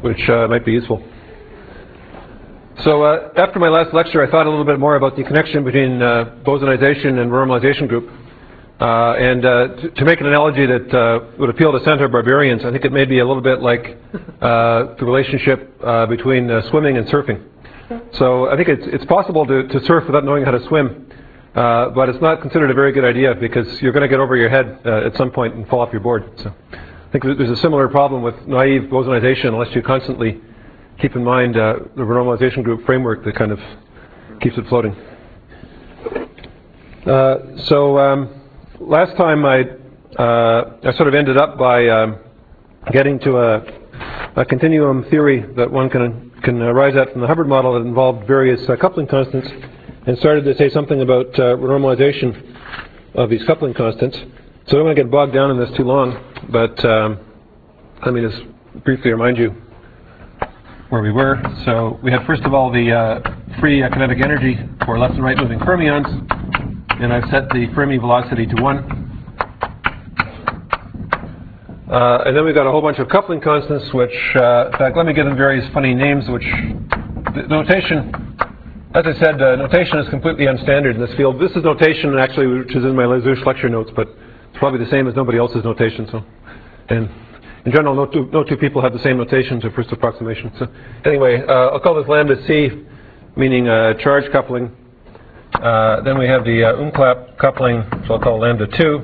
which might be useful. So after my last lecture, I thought a little bit more about the connection between bosonization and renormalization group. To make an analogy that would appeal to centaur barbarians, I think it may be a little bit like the relationship between swimming and surfing. So I think it's possible to surf without knowing how to swim, but it's not considered a very good idea because you're going to get over your head at some point and fall off your board. So I think there's a similar problem with naive bosonization unless you constantly keep in mind the renormalization group framework that kind of keeps it floating. Last time I sort of ended up by getting to a continuum theory that one can arise at from the Hubbard model that involved various coupling constants, and started to say something about renormalization of these coupling constants. So I don't want to get bogged down in this too long, but let me just briefly remind you where we were. So we had first of all the free kinetic energy for left and right moving fermions, and I've set the Fermi velocity to 1. And then we've got a whole bunch of coupling constants, which, in fact, let me give them various funny names, which the notation, as I said, notation is completely unstandard in this field. This is notation, actually, which is in my Lazouche lecture notes, but it's probably the same as nobody else's notation. So, and in general, no two people have the same notation to first approximation. So anyway, I'll call this lambda C, meaning charge coupling. Then we have the Umklapp coupling, so I'll call lambda 2.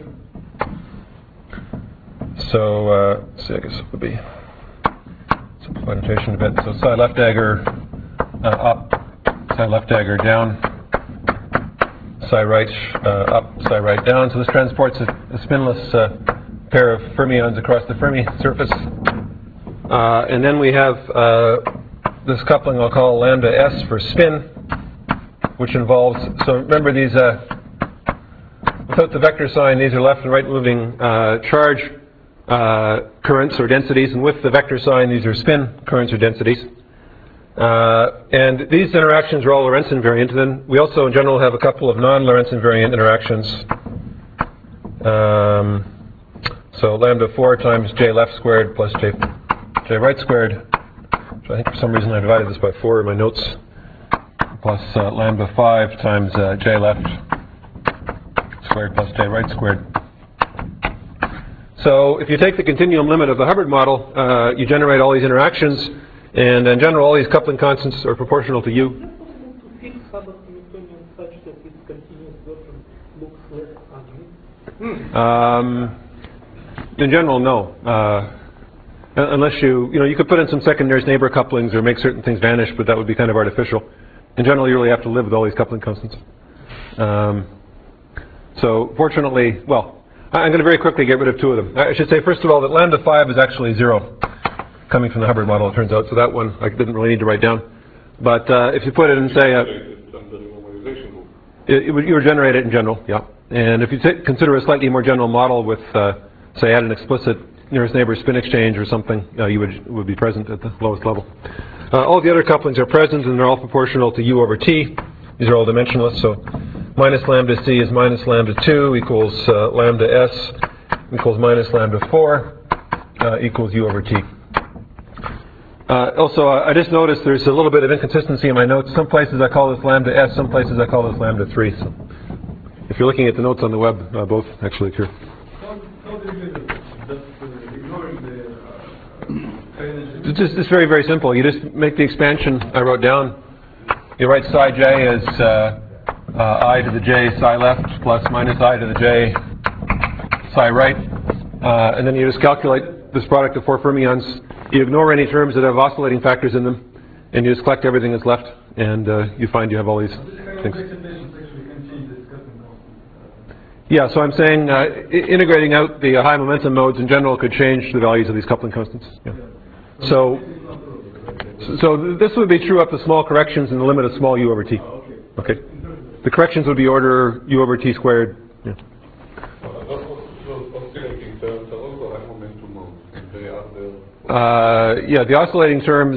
So, see, I guess it would be simplify notation a bit. So psi left dagger up, psi left dagger down, psi right up, psi right down. So this transports a spinless pair of fermions across the Fermi surface. And then we have this coupling I'll call lambda S for spin, which involves, so remember these, without the vector sign, these are left and right moving charge currents or densities, and with the vector sign, these are spin currents or densities. And these interactions are all Lorentz invariant. And then we also, in general, have a couple of non-Lorentz invariant interactions. So lambda 4 times j left squared plus j right squared. So I think for some reason I divided this by 4 in my notes. Plus lambda 5 times j left squared plus j right squared. So if you take the continuum limit of the Hubbard model, you generate all these interactions, and in general all these coupling constants are proportional to U. To fix Hubbard Hamiltonian such that its continuous version looks less ugly? In general, no. Unless you could put in some second nearest neighbor couplings or make certain things vanish, but that would be kind of artificial. In general, you really have to live with all these coupling constants. So fortunately, well, I'm going to very quickly get rid of 2 of them. I should say, first of all, that lambda 5 is actually 0, coming from the Hubbard model, it turns out. So that one I didn't really need to write down. But if you put it in, say, you would generate it in general, yeah. And if you consider a slightly more general model with, say, add an explicit nearest neighbor spin exchange or something, you would be present at the lowest level. All the other couplings are present, and they're all proportional to U over T. These are all dimensionless, so minus lambda C is minus lambda 2 equals lambda S equals minus lambda 4 equals U over T. Also, I just noticed there's a little bit of inconsistency in my notes. Some places I call this lambda S, some places I call this lambda 3. So if you're looking at the notes on the web, both actually occur. How do you do this? Just ignoring the It's very, very simple. You just make the expansion I wrote down. You write psi j as I to the j psi left plus minus I to the j psi right. And then you just calculate this product of 4 fermions. You ignore any terms that have oscillating factors in them, and you just collect everything that's left, and you find you have all these things. Yeah, so I'm saying integrating out the high momentum modes in general could change the values of these coupling constants. Yeah. So this would be true up to small corrections in the limit of small U over T. Okay. The corrections would be order U over T squared. Yeah. Yeah, the oscillating terms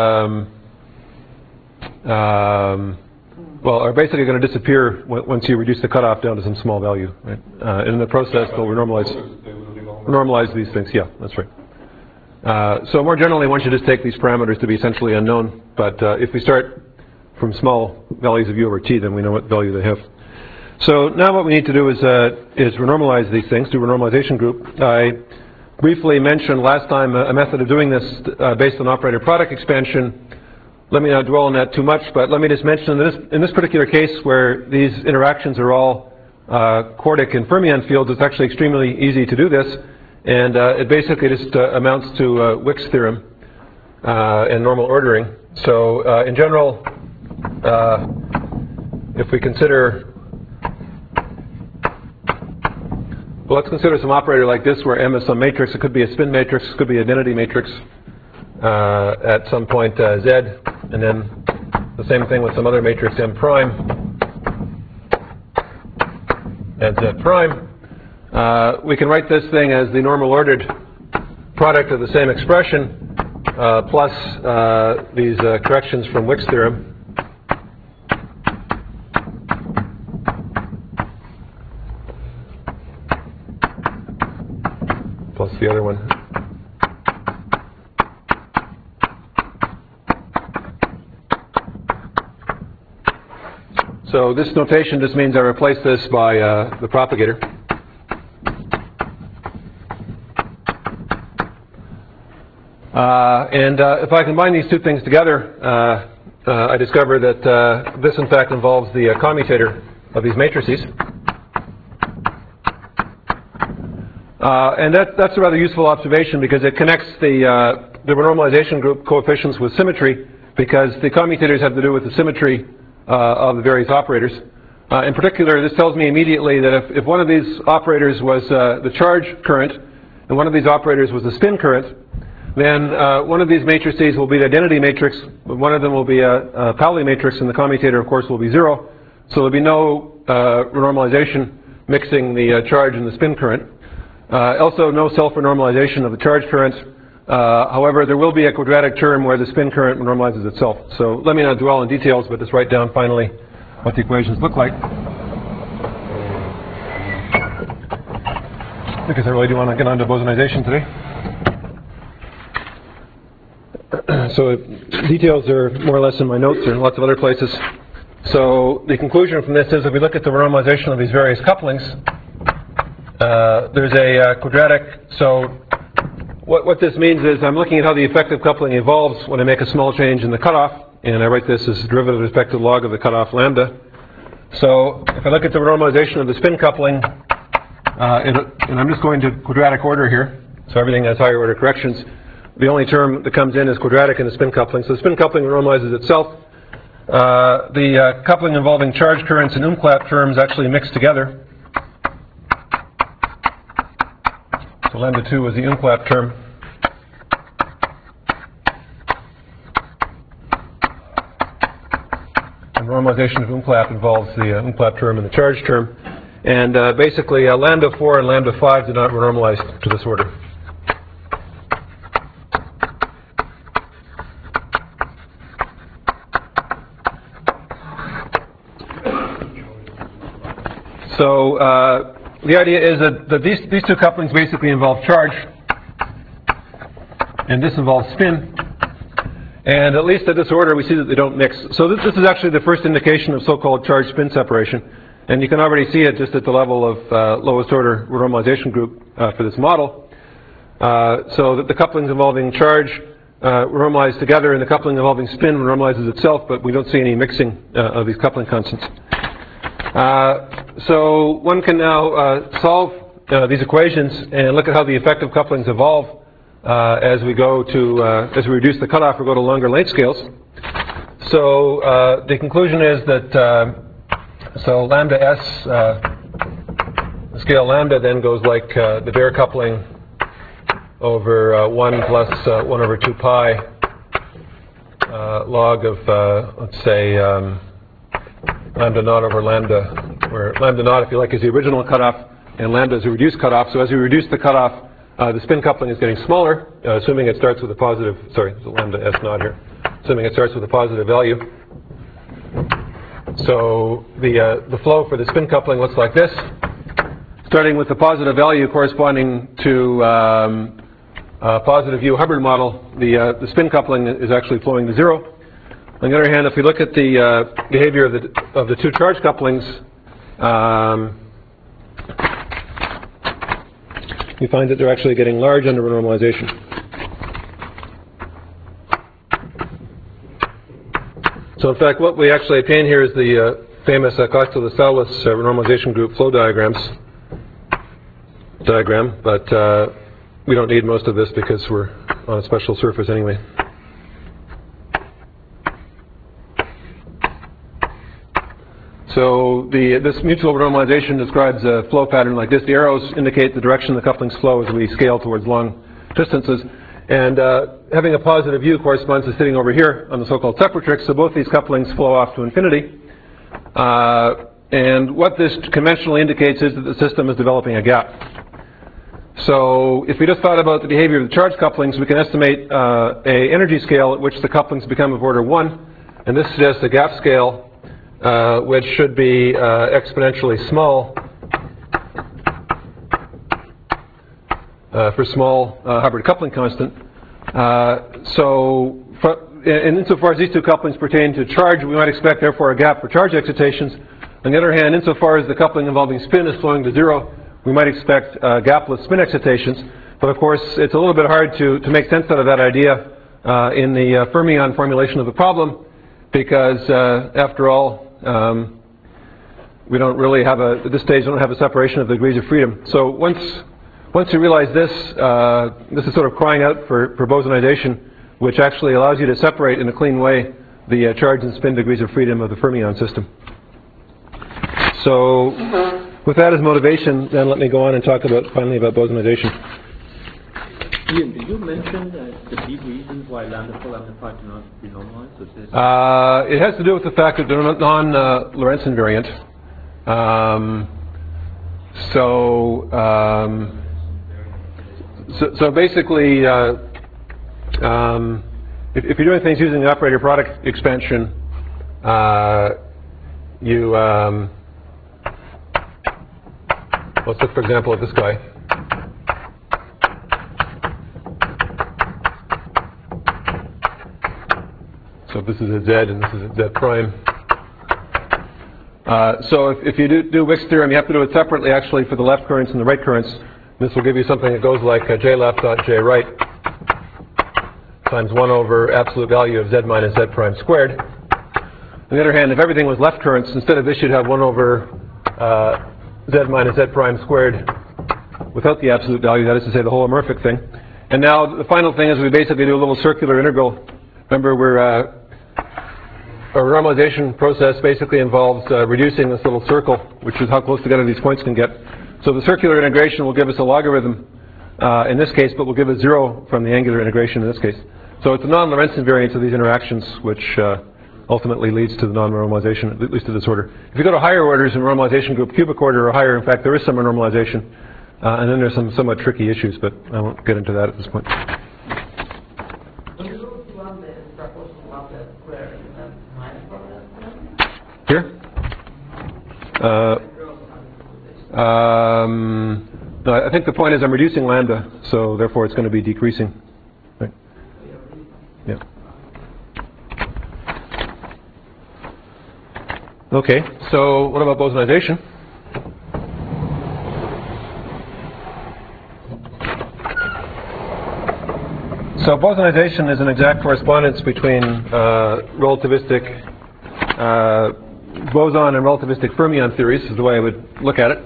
well, are basically going to disappear once you reduce the cutoff down to some small value, right? And in the process, they'll normalize these things. Yeah, that's right. So more generally, one should just take these parameters to be essentially unknown. But if we start from small values of u over t, then we know what value they have. So now what we need to do is renormalize these things, do a renormalization group. I briefly mentioned last time a method of doing this based on operator product expansion. Let me not dwell on that too much, but let me just mention that in this particular case where these interactions are all quartic and fermion fields, it's actually extremely easy to do this. And it basically just amounts to Wick's theorem and normal ordering. So in general, if we consider, well, let's consider some operator like this where M is some matrix. It could be a spin matrix, it could be an identity matrix at some point Z, and then the same thing with some other matrix M prime and Z prime. We can write this thing as the normal ordered product of the same expression plus these corrections from Wick's theorem. Plus the other one. So this notation just means I replace this by the propagator. And if I combine these two things together, I discover that this in fact involves the commutator of these matrices. And that's a rather useful observation because it connects the renormalization group coefficients with symmetry, because the commutators have to do with the symmetry of the various operators. In particular, this tells me immediately that if one of these operators was the charge current and one of these operators was the spin current, then one of these matrices will be the identity matrix, but one of them will be a Pauli matrix, and the commutator, of course, will be 0. So there'll be no renormalization mixing the charge and the spin current. Also, no self-renormalization of the charge current. However, there will be a quadratic term where the spin current normalizes itself. So let me not dwell on details, but just write down finally what the equations look like, because I really do want to get on to bosonization today. So details are more or less in my notes or in lots of other places. So the conclusion from this is if we look at the renormalization of these various couplings, there's a quadratic. So what this means is I'm looking at how the effective coupling evolves when I make a small change in the cutoff, and I write this as derivative with respect to log of the cutoff lambda. So if I look at the renormalization of the spin coupling, and I'm just going to quadratic order here, so everything has higher order corrections. The only term that comes in is quadratic in the spin coupling. So the spin coupling normalizes itself. The coupling involving charge currents and umklapp terms actually mix together. So lambda 2 was the umklapp term. And normalization of umklapp involves the umklapp term and the charge term. And basically lambda 4 and lambda 5 do not renormalize to this order. So the idea is that these two couplings basically involve charge, and this involves spin. And at least at this order, we see that they don't mix. So this is actually the first indication of so-called charge-spin separation. And you can already see it just at the level of lowest order renormalization group for this model. So that the couplings involving charge renormalize together, and the coupling involving spin renormalizes itself, but we don't see any mixing of these coupling constants. So one can now solve these equations and look at how the effective couplings evolve as we go to as we reduce the cutoff or go to longer length scales. So the conclusion is that so lambda s, the scale lambda then goes like the bare coupling over 1 plus 1 over 2 pi log of let's say lambda naught over lambda, where lambda naught, if you like, is the original cutoff, and lambda is a reduced cutoff. So as we reduce the cutoff, the spin coupling is getting smaller, assuming it starts with a positive, sorry, there's a lambda s naught here, assuming it starts with a positive value. So the flow for the spin coupling looks like this, starting with the positive value corresponding to positive U Hubbard model, the spin coupling is actually flowing to 0. On the other hand, if we look at the behavior of the two charge couplings, we find that they're actually getting large under renormalization. So in fact, what we actually obtain here is the famous Costa-Lascelles renormalization group flow diagram, but we don't need most of this because we're on a special surface anyway. So this mutual renormalization describes a flow pattern like this. The arrows indicate the direction the couplings flow as we scale towards long distances. And having a positive U corresponds to sitting over here on the so-called separatrix. So both these couplings flow off to infinity. And what this conventionally indicates is that the system is developing a gap. So if we just thought about the behavior of the charge couplings, we can estimate a energy scale at which the couplings become of order 1. And this suggests a gap scale which should be exponentially small for small Hubbard coupling constant. And insofar as these two couplings pertain to charge, we might expect therefore a gap for charge excitations. On the other hand, insofar as the coupling involving spin is flowing to 0, we might expect gapless spin excitations. But of course, it's a little bit hard to make sense out of that idea in the fermion formulation of the problem, because after all, we don't really have at this stage, don't have a separation of the degrees of freedom. So once you realize this, this is sort of crying out for bosonization, which actually allows you to separate in a clean way the charge and spin degrees of freedom of the fermion system. So with that as motivation, then let me go on and talk finally about bosonization. Ian, did you mention the big reasons why lambda 4, lambda 5 do not renormalize? It has to do with the fact that they're non-Lorentz invariant. So basically, if you're doing things using the operator product expansion, let's look, for example, at this guy. So this is a Z and this is a Z prime. So if you do Wick's theorem, you have to do it separately actually for the left currents and the right currents. This will give you something that goes like J left dot J right times 1 over absolute value of Z minus Z prime squared. On the other hand, if everything was left currents, instead of this you'd have 1 over Z minus Z prime squared without the absolute value, that is to say the holomorphic thing. And now the final thing is we basically do a little circular integral. Remember, our normalization process basically involves reducing this little circle, which is how close together these points can get. So the circular integration will give us a logarithm in this case, but will give us 0 from the angular integration in this case. So it's a non-Lorentz invariance of these interactions, which ultimately leads to the non-renormalization, at least to this order. If you go to higher orders in renormalization group, cubic order or higher, in fact, there is some renormalization. And then there's some somewhat tricky issues, but I won't get into that at this point. Here? No, I think the point is I'm reducing lambda, so therefore it's going to be decreasing. Right? Yeah. Okay, so what about bosonization? So bosonization is an exact correspondence between relativistic boson and relativistic fermion theories, is the way I would look at it.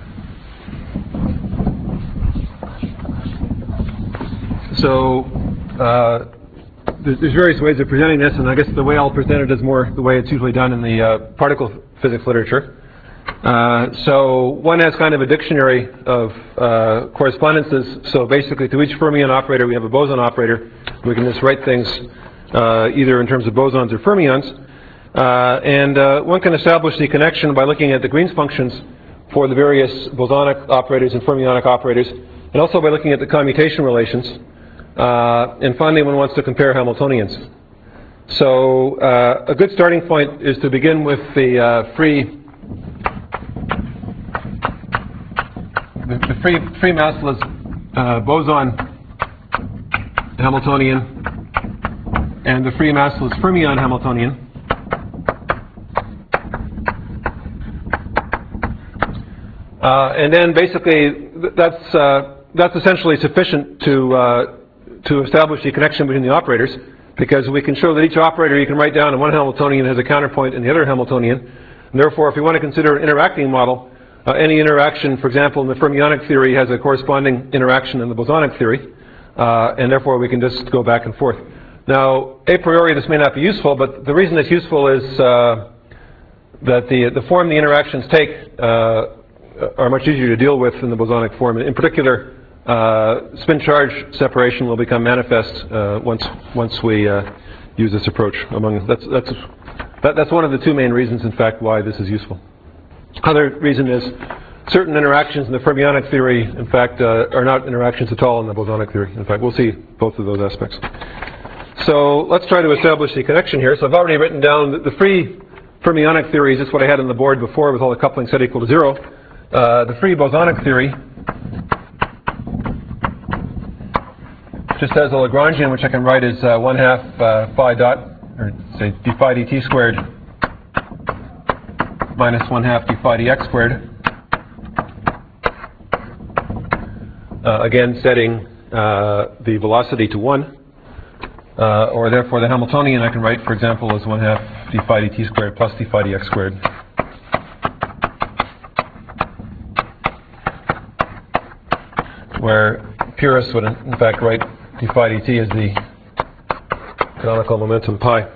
So there's various ways of presenting this, and I guess the way I'll present it is more the way it's usually done in the particle physics literature. So one has kind of a dictionary of correspondences. So basically to each fermion operator we have a boson operator. We can just write things either in terms of bosons or fermions. And one can establish the connection by looking at the Green's functions for the various bosonic operators and fermionic operators, and also by looking at the commutation relations. And finally, one wants to compare Hamiltonians. So a good starting point is to begin with the free massless boson Hamiltonian, and the free massless fermion Hamiltonian. And then basically that's essentially sufficient to establish the connection between the operators, because we can show that each operator you can write down in one Hamiltonian has a counterpoint in the other Hamiltonian. And therefore, if we want to consider an interacting model, any interaction, for example, in the fermionic theory has a corresponding interaction in the bosonic theory, and therefore we can just go back and forth. Now, a priori this may not be useful, but the reason it's useful is that the form the interactions take are much easier to deal with in the bosonic form. In particular, spin-charge separation will become manifest once we use this approach. That's one of the two main reasons, in fact, why this is useful. Other reason is certain interactions in the fermionic theory, in fact, are not interactions at all in the bosonic theory. In fact, we'll see both of those aspects. So let's try to establish the connection here. So I've already written down the free fermionic theory is just what I had on the board before with all the couplings set equal to 0. The free bosonic theory just has a Lagrangian, which I can write as 1/2 phi dot, or say d phi dt squared minus 1/2 d phi dx squared. Again, setting the velocity to 1. Or therefore the Hamiltonian I can write, for example, as 1/2 d phi dt squared plus d phi dx squared. Where purists would in fact write d phi dt as the canonical momentum pi.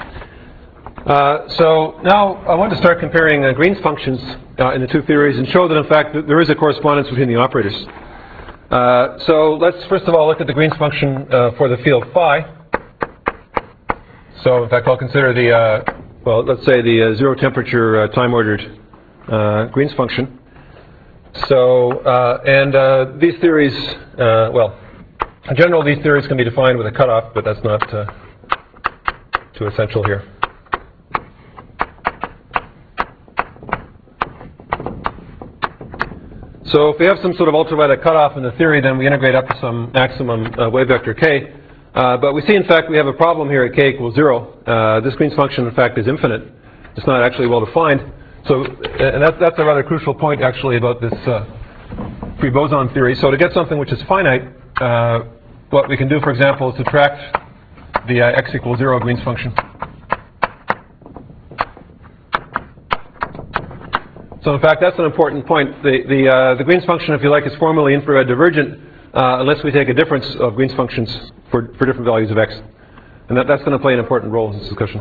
So now I want to start comparing Green's functions in the two theories and show that in fact there is a correspondence between the operators. So let's first of all look at the Green's function for the field phi. So in fact I'll consider the, well, let's say the zero temperature time ordered Green's function. So, these theories, well, in general these theories can be defined with a cutoff, but that's not too essential here. So if we have some sort of ultraviolet cutoff in the theory, then we integrate up to some maximum wave vector k. But we see, in fact, we have a problem here at k equals 0. This Green's function, in fact, is infinite. It's not actually well defined. So, and that's a rather crucial point, actually, about this free boson theory. So to get something which is finite, what we can do, for example, is subtract the x equals 0 Green's function. So in fact, that's an important point. The Green's function, if you like, is formally infrared divergent unless we take a difference of Green's functions for different values of x. And that's going to play an important role in this discussion.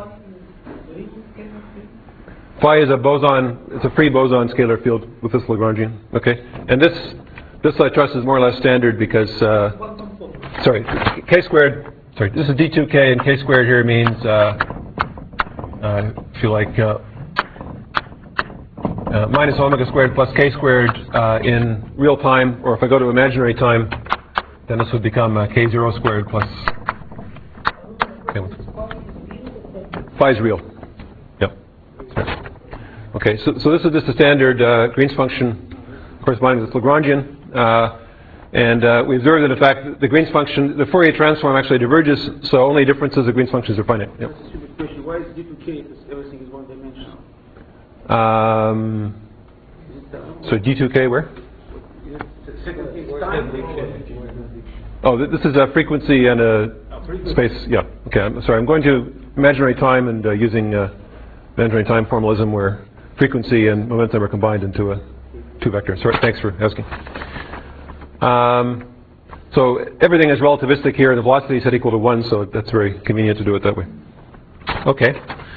Phi is a boson, it's a free boson scalar field with this Lagrangian. Okay? And this I trust is more or less standard because, sorry, k squared, sorry, this is d2k, and k squared here means, if you like, minus omega squared plus k squared in real time, or if I go to imaginary time, then this would become k0 squared plus, phi is real. Yep. Okay, so this is just a standard Green's function corresponding to this Lagrangian. And we observe that, in fact, the Green's function, the Fourier transform actually diverges, so only differences of Green's functions are finite. Yep. That's a stupid question. Why is d2k if everything is one-dimensional? So d2k where? Oh, this is a frequency and a space. Yeah. Okay. I'm sorry. I'm going to imaginary time and using imaginary time formalism where frequency and momentum are combined into a two-vector. Sorry. Thanks for asking. So everything is relativistic here. The velocity is set equal to 1, so that's very convenient to do it that way. Okay.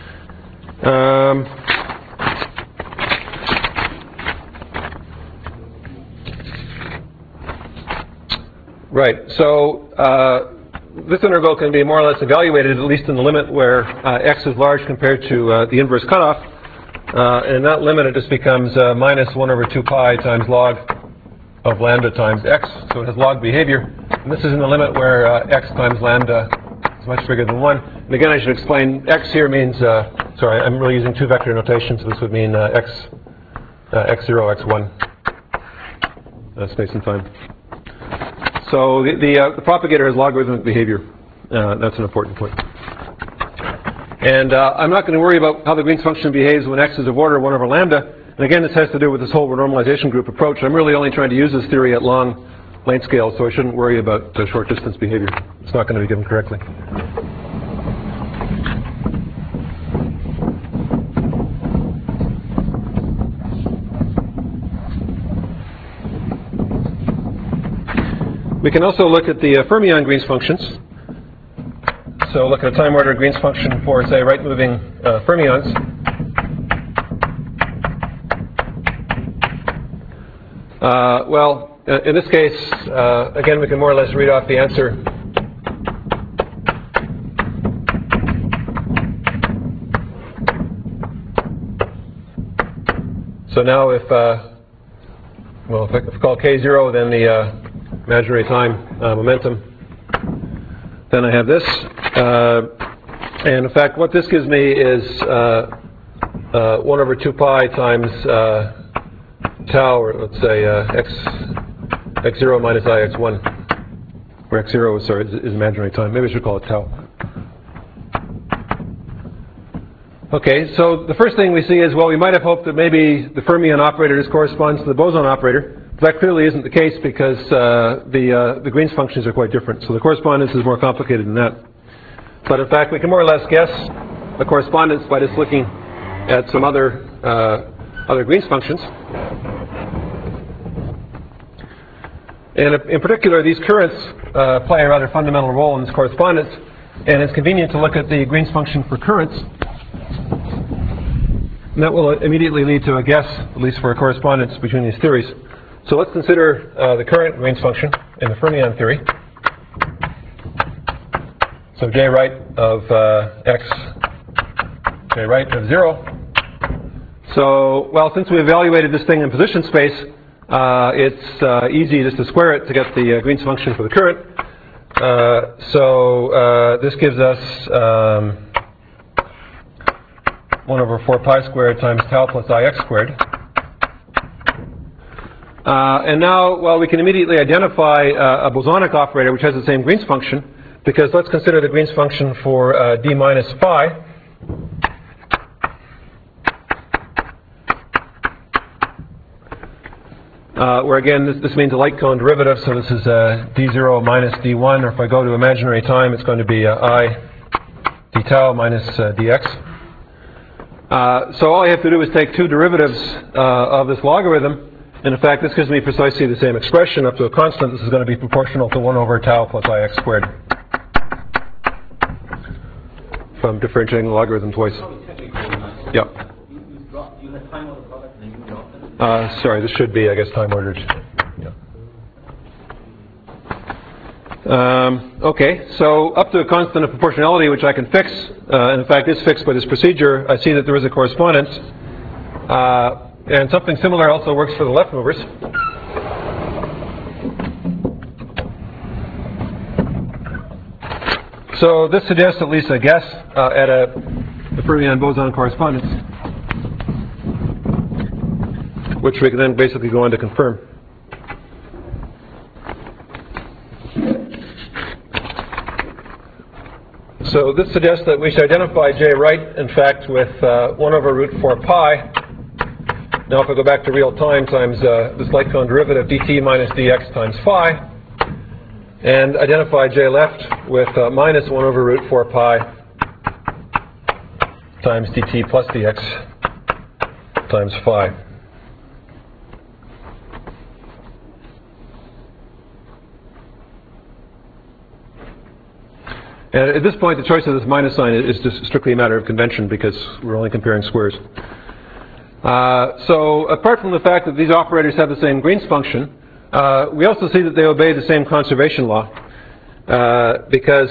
Right. So this integral can be more or less evaluated, at least in the limit where x is large compared to the inverse cutoff. And in that limit, it just becomes minus 1 over 2 pi times log of lambda times x. So it has log behavior. And this is in the limit where x times lambda is much bigger than 1. And again, I should explain x here means, sorry, I'm really using two-vector notation, so this would mean x0, x1, space and time. So the propagator has logarithmic behavior. That's an important point. And I'm not going to worry about how the Green's function behaves when x is of order 1 over lambda. And again, this has to do with this whole renormalization group approach. I'm really only trying to use this theory at long length scales, so I shouldn't worry about the short distance behavior. It's not going to be given correctly. We can also look at the fermion Green's functions. So look at a time ordered Green's function for, say, right-moving fermions. Well, in this case, again, we can more or less read off the answer. So now if I call k0, then the imaginary time momentum, then I have this. And in fact, what this gives me is 1 over 2 pi times tau, or let's say x0 minus ix1, where x0 sorry, is imaginary time. Maybe I should call it tau. Okay, so the first thing we see is, well, we might have hoped that maybe the fermion operator just corresponds to the boson operator. But that clearly isn't the case because the Green's functions are quite different. So the correspondence is more complicated than that. But in fact, we can more or less guess the correspondence by just looking at some other Green's functions. And in particular, these currents play a rather fundamental role in this correspondence. And it's convenient to look at the Green's function for currents. And that will immediately lead to a guess, at least for a correspondence between these theories. So let's consider the current Green's function in the fermion theory. So j right of x, j right of 0. So, well, since we evaluated this thing in position space, it's easy just to square it to get the Green's function for the current. So this gives us 1 over 4 pi squared times tau plus ix squared. And now, well, we can immediately identify a bosonic operator which has the same Green's function, because let's consider the Green's function for d minus phi. Where again, this means a light cone derivative, so this is d0 minus d1, or if I go to imaginary time, it's going to be I d tau minus dx. So all I have to do is take two derivatives of this logarithm, and in fact this gives me precisely the same expression up to a constant. This is going to be proportional to 1 over tau plus ix squared, if I'm differentiating the logarithm twice. Yep. You had time order product and you dropped it? Sorry, this should be, I guess, time ordered. Okay, so up to a constant of proportionality, which I can fix, and in fact is fixed by this procedure, I see that there is a correspondence. And something similar also works for the left movers. So this suggests at least a guess at the fermion-boson correspondence, which we can then basically go on to confirm. So this suggests that we should identify j right, in fact, with 1 over root 4 pi. Now if I go back to real time times this light cone derivative dt minus dx times phi, and identify j left with minus 1 over root 4 pi times dt plus dx times phi. And at this point, the choice of this minus sign is just strictly a matter of convention, because we're only comparing squares. So apart from the fact that these operators have the same Green's function, we also see that they obey the same conservation law, because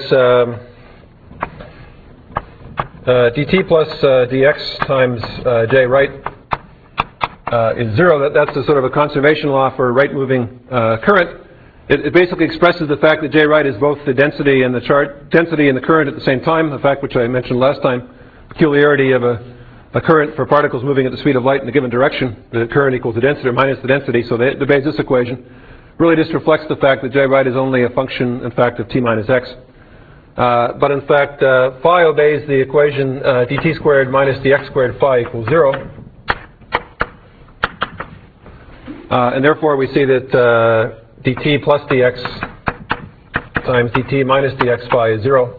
dt plus dx times j right is 0. That's a sort of a conservation law for right-moving current. It basically expresses the fact that j right is both the density and the current at the same time, a fact which I mentioned last time, peculiarity of a current for particles moving at the speed of light in a given direction. The current equals the density or minus the density, so they obey this equation. really just reflects the fact that j right is only a function, in fact, of t minus x. But in fact, phi obeys the equation dt squared minus dx squared phi equals 0. And therefore, we see that dt plus dx times dt minus dx phi is 0.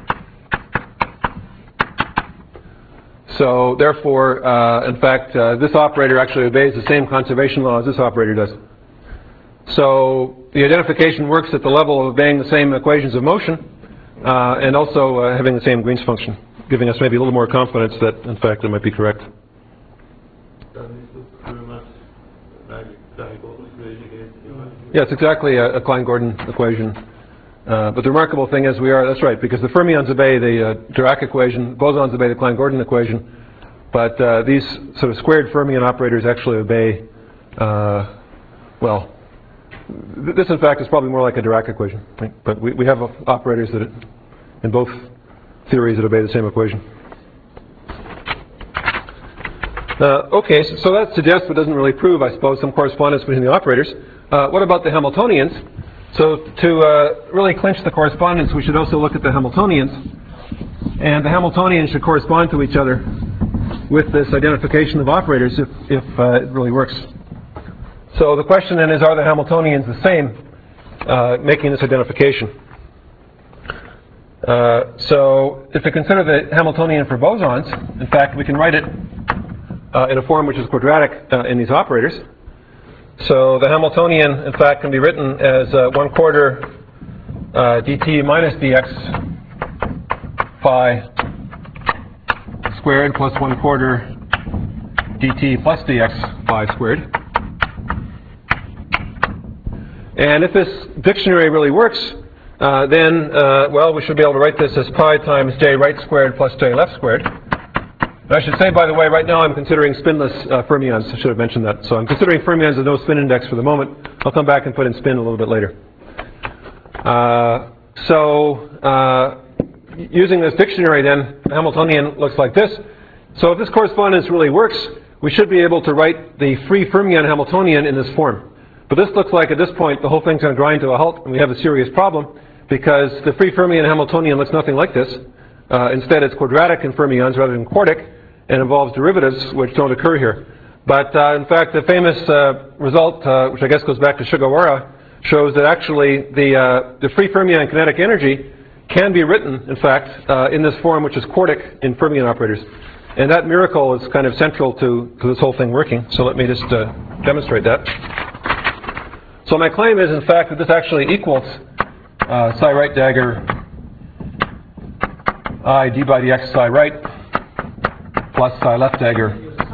So therefore, in fact, this operator actually obeys the same conservation law as this operator does. So the identification works at the level of obeying the same equations of motion and also having the same Green's function, giving us maybe a little more confidence that, in fact, it might be correct. Yeah, it's exactly a Klein-Gordon equation. But the remarkable thing is that's right, because the fermions obey the Dirac equation, bosons obey the Klein-Gordon equation, but these sort of squared fermion operators actually obey, well, this in fact is probably more like a Dirac equation, right? But we have operators that, in both theories, that obey the same equation. Okay, so that suggests, but doesn't really prove, I suppose, some correspondence between the operators. What about the Hamiltonians? So to really clinch the correspondence, we should also look at the Hamiltonians. And the Hamiltonians should correspond to each other with this identification of operators if it really works. So the question then is, are the Hamiltonians the same, making this identification? So if we consider the Hamiltonian for bosons, in fact, we can write it in a form which is quadratic in these operators. So the Hamiltonian, in fact, can be written as 1/4 dt minus dx phi squared plus 1/4 dt plus dx phi squared. And if this dictionary really works, then, well, we should be able to write this as pi times j right squared plus j left squared. I should say, by the way, right now I'm considering spinless fermions. I should have mentioned that. So I'm considering fermions with no spin index for the moment. I'll come back and put in spin a little bit later. Using this dictionary then, the Hamiltonian looks like this. So if this correspondence really works, we should be able to write the free fermion Hamiltonian in this form. But this looks like, at this point, the whole thing's going to grind to a halt, and we have a serious problem, because the free fermion Hamiltonian looks nothing like this. Instead, it's quadratic in fermions rather than quartic, and involves derivatives which don't occur here. But in fact, the famous result, which I guess goes back to Sugawara, shows that actually the free fermion kinetic energy can be written, in fact, in this form which is quartic in fermion operators. And that miracle is kind of central to this whole thing working. So let me just demonstrate that. So my claim is, in fact, that this actually equals psi right dagger I d by dx psi right plus psi left dagger.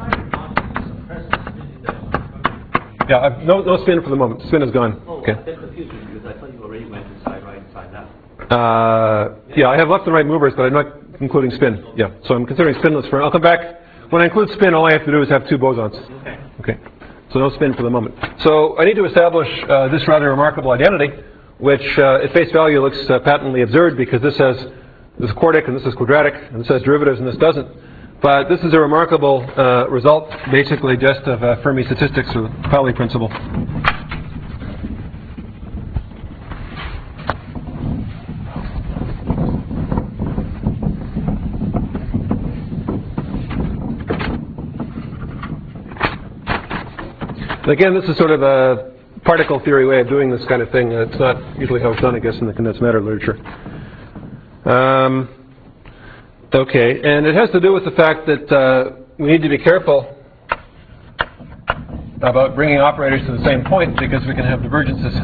Yeah, no spin for the moment. Spin is gone. Okay. That's confusing because I thought you already went to side right and side left. Yeah, I have left and right movers, but I'm not including spin. Yeah, so I'm considering spinless for. I'll come back. When I include spin, all I have to do is have two bosons. Okay. Okay. So no spin for the moment. So I need to establish this rather remarkable identity, which at face value looks patently absurd because this has this is quartic and this is quadratic and this has derivatives and this doesn't. But this is a remarkable result, basically just of Fermi statistics or the Pauli principle. And again, this is sort of a particle theory way of doing this kind of thing. It's not usually how it's done, I guess, in the condensed matter literature. Okay, and it has to do with the fact that we need to be careful about bringing operators to the same point because we can have divergences.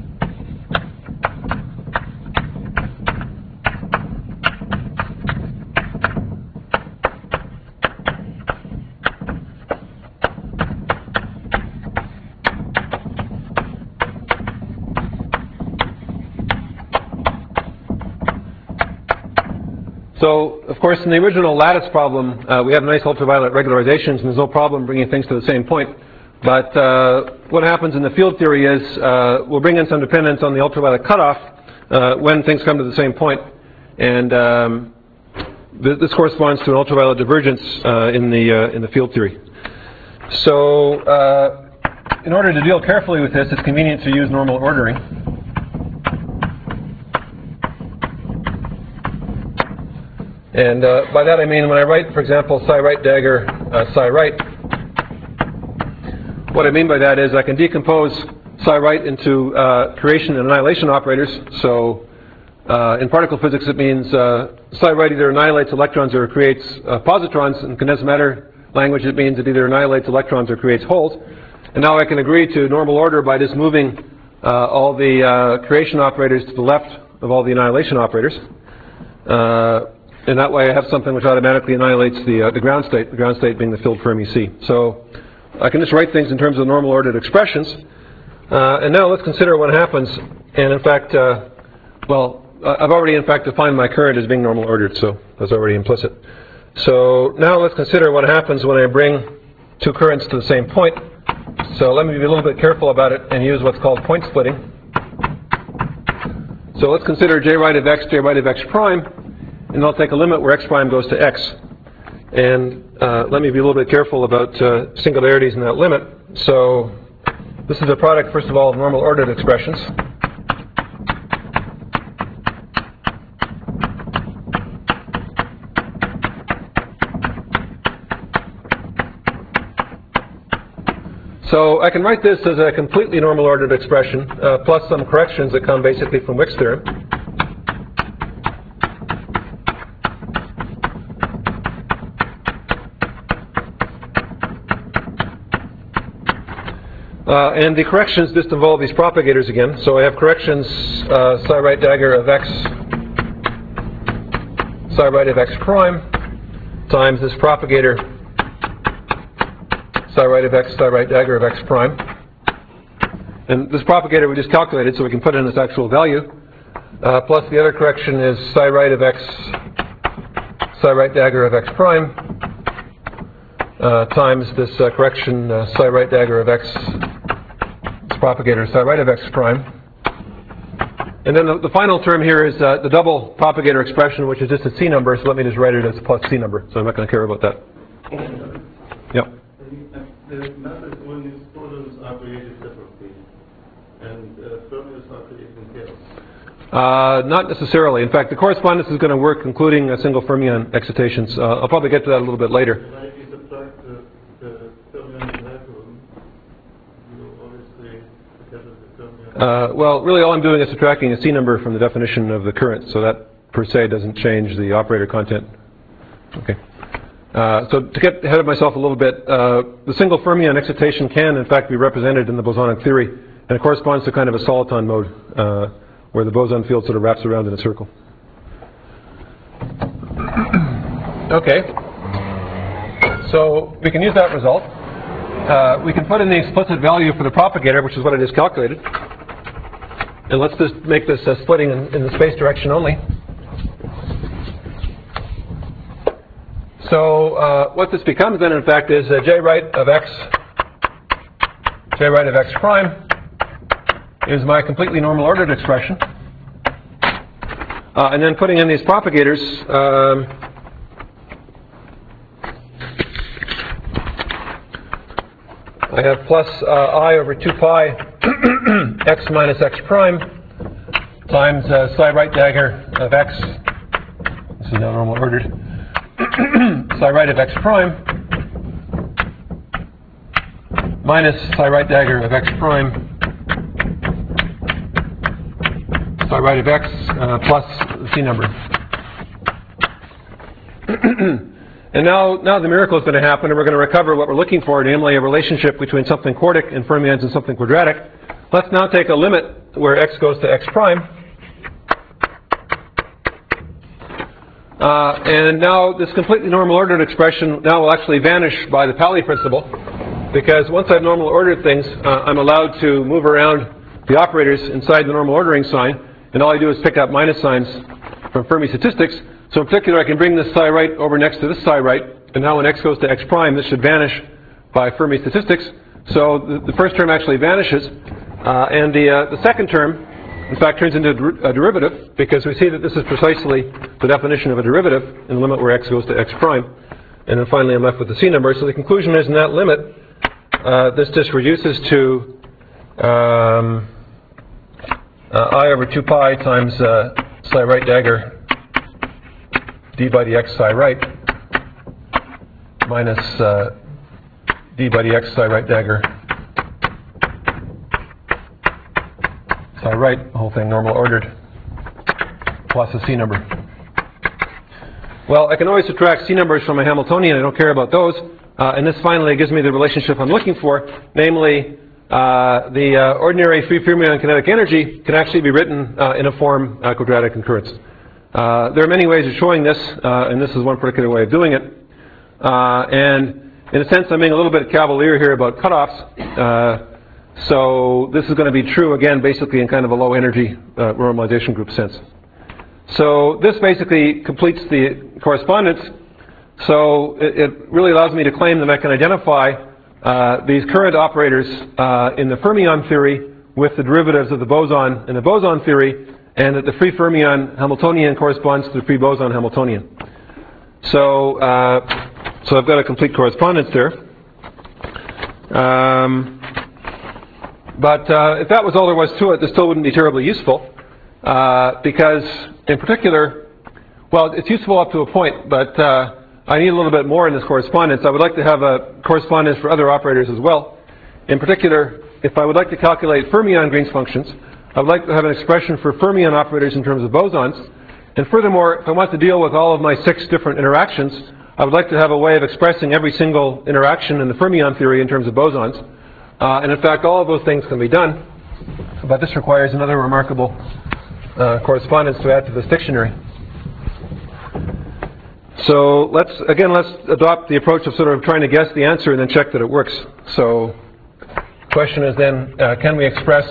So, of course, in the original lattice problem, we have nice ultraviolet regularizations, and there's no problem bringing things to the same point. But what happens in the field theory is we'll bring in some dependence on the ultraviolet cutoff when things come to the same point. And this corresponds to an ultraviolet divergence in the field theory. So in order to deal carefully with this, it's convenient to use normal ordering. And by that I mean when I write, for example, psi right dagger, psi right, what I mean by that is I can decompose psi right into creation and annihilation operators. So in particle physics it means psi right either annihilates electrons or creates positrons. In condensed matter language it means it either annihilates electrons or creates holes. And now I can agree to normal order by just moving all the creation operators to the left of all the annihilation operators. And that way I have something which automatically annihilates the ground state being the filled Fermi C. So I can just write things in terms of normal ordered expressions. And now let's consider what happens. And in fact, well, I've already in fact defined my current as being normal ordered, so that's already implicit. So now let's consider what happens when I bring two currents to the same point. So let me be a little bit careful about it and use what's called point splitting. So let's consider j right of x, j right of x prime, and I'll take a limit where x prime goes to x. And let me be a little bit careful about singularities in that limit. So this is a product, first of all, of normal ordered expressions. So I can write this as a completely normal ordered expression, plus some corrections that come basically from Wick's theorem. And the corrections just involve these propagators again. So I have corrections psi right dagger of x, psi right of x prime, times this propagator psi right of x, psi right dagger of x prime. And this propagator we just calculated, so we can put in its actual value. Plus the other correction is psi right of x, psi right dagger of x prime, times this correction psi right dagger of x, this propagator psi right of x prime. And then the final term here is the double propagator expression, which is just a C number, so let me just write it as a plus C number. So I'm not going to care about that. Yep. The matters when these photons are created separately, and fermions are created in chaos. Not necessarily. In fact, the correspondence is going to work including single fermion excitations. I'll probably get to that a little bit later. And if you subtract the fermion vacuum, you obviously get the fermion. Well, really all I'm doing is subtracting a C number from the definition of the current, so that per se doesn't change the operator content. Okay. So to get ahead of myself a little bit, the single fermion excitation can in fact be represented in the bosonic theory, and it corresponds to kind of a soliton mode where the boson field sort of wraps around in a circle. Okay, so we can use that result. We can put in the explicit value for the propagator, which is what I just calculated, and let's just make this splitting in the space direction only. So what this becomes then, in fact, is j right of x prime is my completely normal ordered expression. And then putting in these propagators, I have plus I over 2 pi x minus x prime times psi right dagger of x. This is now normal ordered. Psi right of x prime minus psi right dagger of x prime psi right of x plus the C number. And now the miracle is going to happen, and we're going to recover what we're looking for, namely a relationship between something quartic in fermions and something quadratic. Let's now take a limit where x goes to x prime. And now this completely normal ordered expression now will actually vanish by the Pauli principle, because once I've normal ordered things, I'm allowed to move around the operators inside the normal ordering sign, and all I do is pick up minus signs from Fermi statistics. So in particular, I can bring this psi right over next to this psi right, and now when x goes to x prime, this should vanish by Fermi statistics. So the first term actually vanishes, and the second term in fact turns into a derivative, because we see that this is precisely the definition of a derivative in the limit where x goes to x prime. And then finally I'm left with the C number. So the conclusion is in that limit, this just reduces to I over 2 pi times psi right dagger d by dx psi right minus d by dx psi right dagger psi right, the whole thing normal ordered, plus a C number. Well, I can always subtract C numbers from a Hamiltonian. I don't care about those. And this finally gives me the relationship I'm looking for, namely the ordinary free fermion kinetic energy can actually be written in a form quadratic concurrence. There are many ways of showing this, and this is one particular way of doing it. And in a sense, I'm being a little bit cavalier here about cutoffs. So this is going to be true, again, basically in kind of a low energy normalization group sense. So this basically completes the correspondence. So it really allows me to claim that I can identify these current operators in the fermion theory with the derivatives of the boson in the boson theory, and that the free fermion Hamiltonian corresponds to the free boson Hamiltonian. So, so I've got a complete correspondence there. But if that was all there was to it, this still wouldn't be terribly useful, because in particular, well, it's useful up to a point, but I need a little bit more in this correspondence. I would like to have a correspondence for other operators as well. In particular, if I would like to calculate fermion Green's functions, I would like to have an expression for fermion operators in terms of bosons. And furthermore, if I want to deal with all of my 6 different interactions, I would like to have a way of expressing every single interaction in the fermion theory in terms of bosons. And in fact, all of those things can be done, but this requires another remarkable correspondence to add to this dictionary. So let's adopt the approach of sort of trying to guess the answer and then check that it works. So the question is then, can we express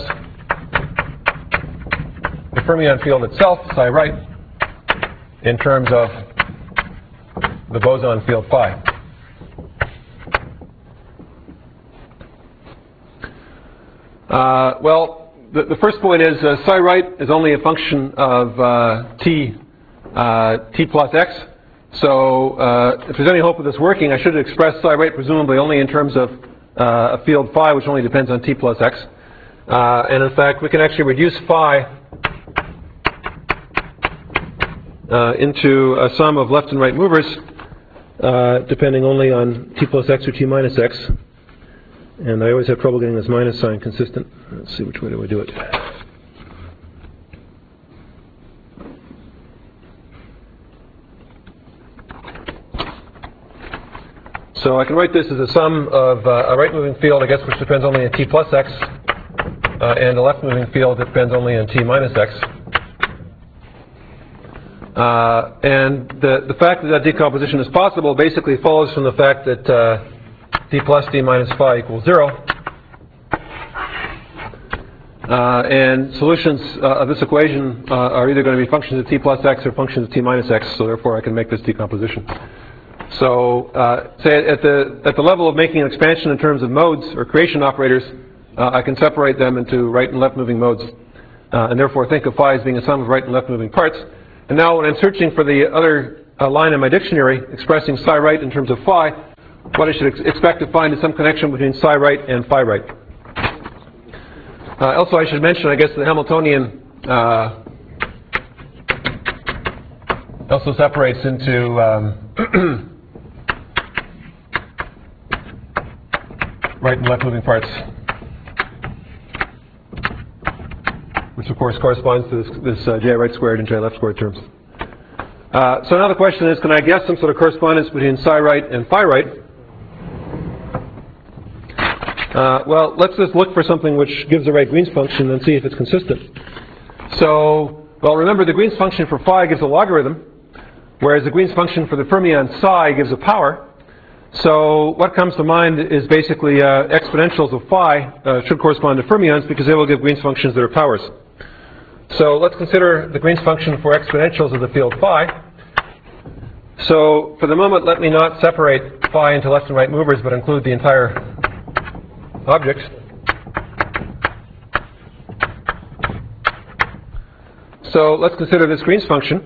the fermion field itself, psi right, in terms of the boson field phi? Well, the first point is psi right is only a function of t plus x. So if there's any hope of this working, I should express psi right presumably only in terms of a field phi, which only depends on t plus x. And in fact, we can actually reduce phi into a sum of left and right movers, depending only on t plus x or t minus x. And I always have trouble getting this minus sign consistent. Let's see, which way do I do it? So I can write this as a sum of a right-moving field, I guess, which depends only on t plus x, and a left-moving field that depends only on t minus x. And the fact that that decomposition is possible basically follows from the fact that d plus d minus phi equals 0. And solutions of this equation are either going to be functions of t plus x or functions of t minus x, so therefore I can make this decomposition. So say at the level of making an expansion in terms of modes or creation operators, I can separate them into right and left moving modes, and therefore think of phi as being a sum of right and left moving parts. And now when I'm searching for the other line in my dictionary expressing psi right in terms of phi, what I should expect to find is some connection between psi right and phi right. Also, I should mention, I guess, the Hamiltonian also separates into right and left moving parts, which of course corresponds to this j right squared and j left squared terms. So now the question is, can I guess some sort of correspondence between psi right and phi right? Well, let's just look for something which gives the right Green's function and see if it's consistent. So, well, remember the Green's function for phi gives a logarithm, whereas the Green's function for the fermion psi gives a power. So what comes to mind is basically exponentials of phi should correspond to fermions because they will give Green's functions that are powers. So let's consider the Green's function for exponentials of the field phi. So for the moment, let me not separate phi into left and right movers, but include the entire object. So let's consider this Green's function.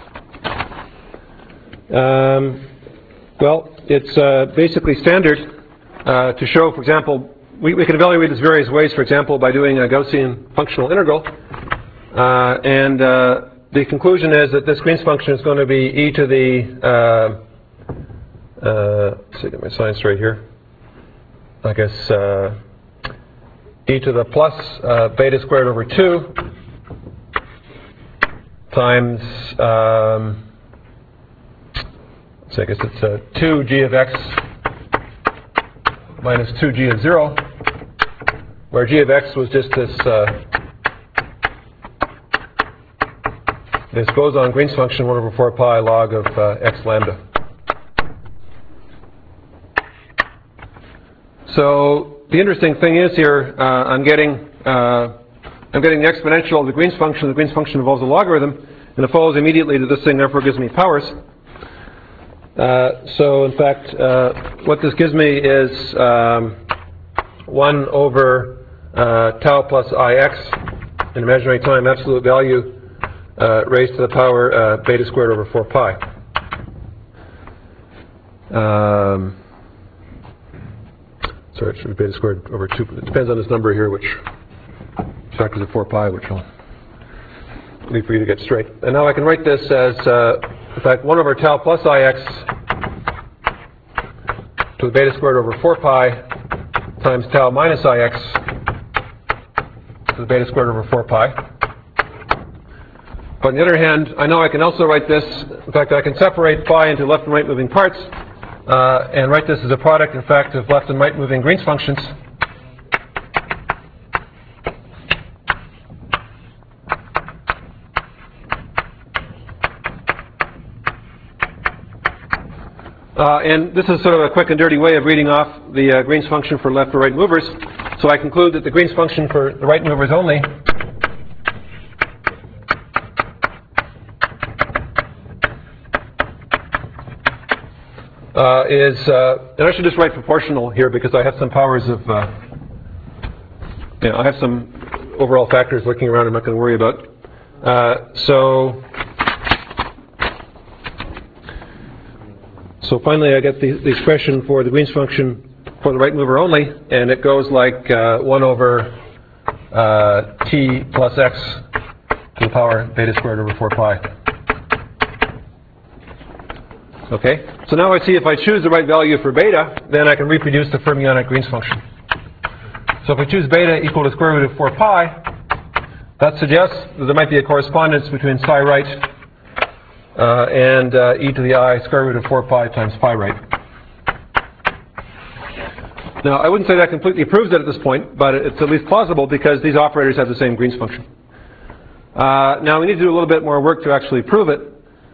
Well, it's basically standard to show, for example, we can evaluate this various ways, for example, by doing a Gaussian functional integral. The conclusion is that this Green's function is going to be e to the, let's see, get my sign straight here. I guess e to the plus beta squared over 2 times, so I guess it's 2g of x minus 2g of 0, where g of x was just this boson Green's function 1 over 4 pi log of x lambda. So the interesting thing is here, I'm getting the exponential of the Green's function. The Green's function involves a logarithm, and it follows immediately that this thing therefore gives me powers. So in fact, what this gives me is 1 over tau plus ix in imaginary time absolute value raised to the power beta squared over 4 pi. Sorry, it should be beta squared over 2. It depends on this number here, which factors of 4 pi, which I'll leave for you to get straight. And now I can write this as, in fact, 1 over tau plus ix to the beta squared over 4 pi times tau minus ix to the beta squared over 4 pi. But on the other hand, I know I can also write this. In fact, I can separate phi into left and right moving parts and write this as a product, in fact, of left and right moving Green's functions. And this is sort of a quick and dirty way of reading off the Green's function for left or right movers. So I conclude that the Green's function for the right movers only is, and I should just write proportional here because I have some powers of, I have some overall factors lurking around I'm not going to worry about. So finally I get the expression for the Green's function for the right mover only, and it goes like 1 over t plus x to the power beta squared over 4 pi. Okay, so now I see if I choose the right value for beta, then I can reproduce the fermionic Green's function. So if I choose beta equal to square root of 4 pi, that suggests that there might be a correspondence between psi right and e to the I square root of 4 pi times phi right. Now, I wouldn't say that completely proves it at this point, but it's at least plausible because these operators have the same Green's function. Now, we need to do a little bit more work to actually prove it.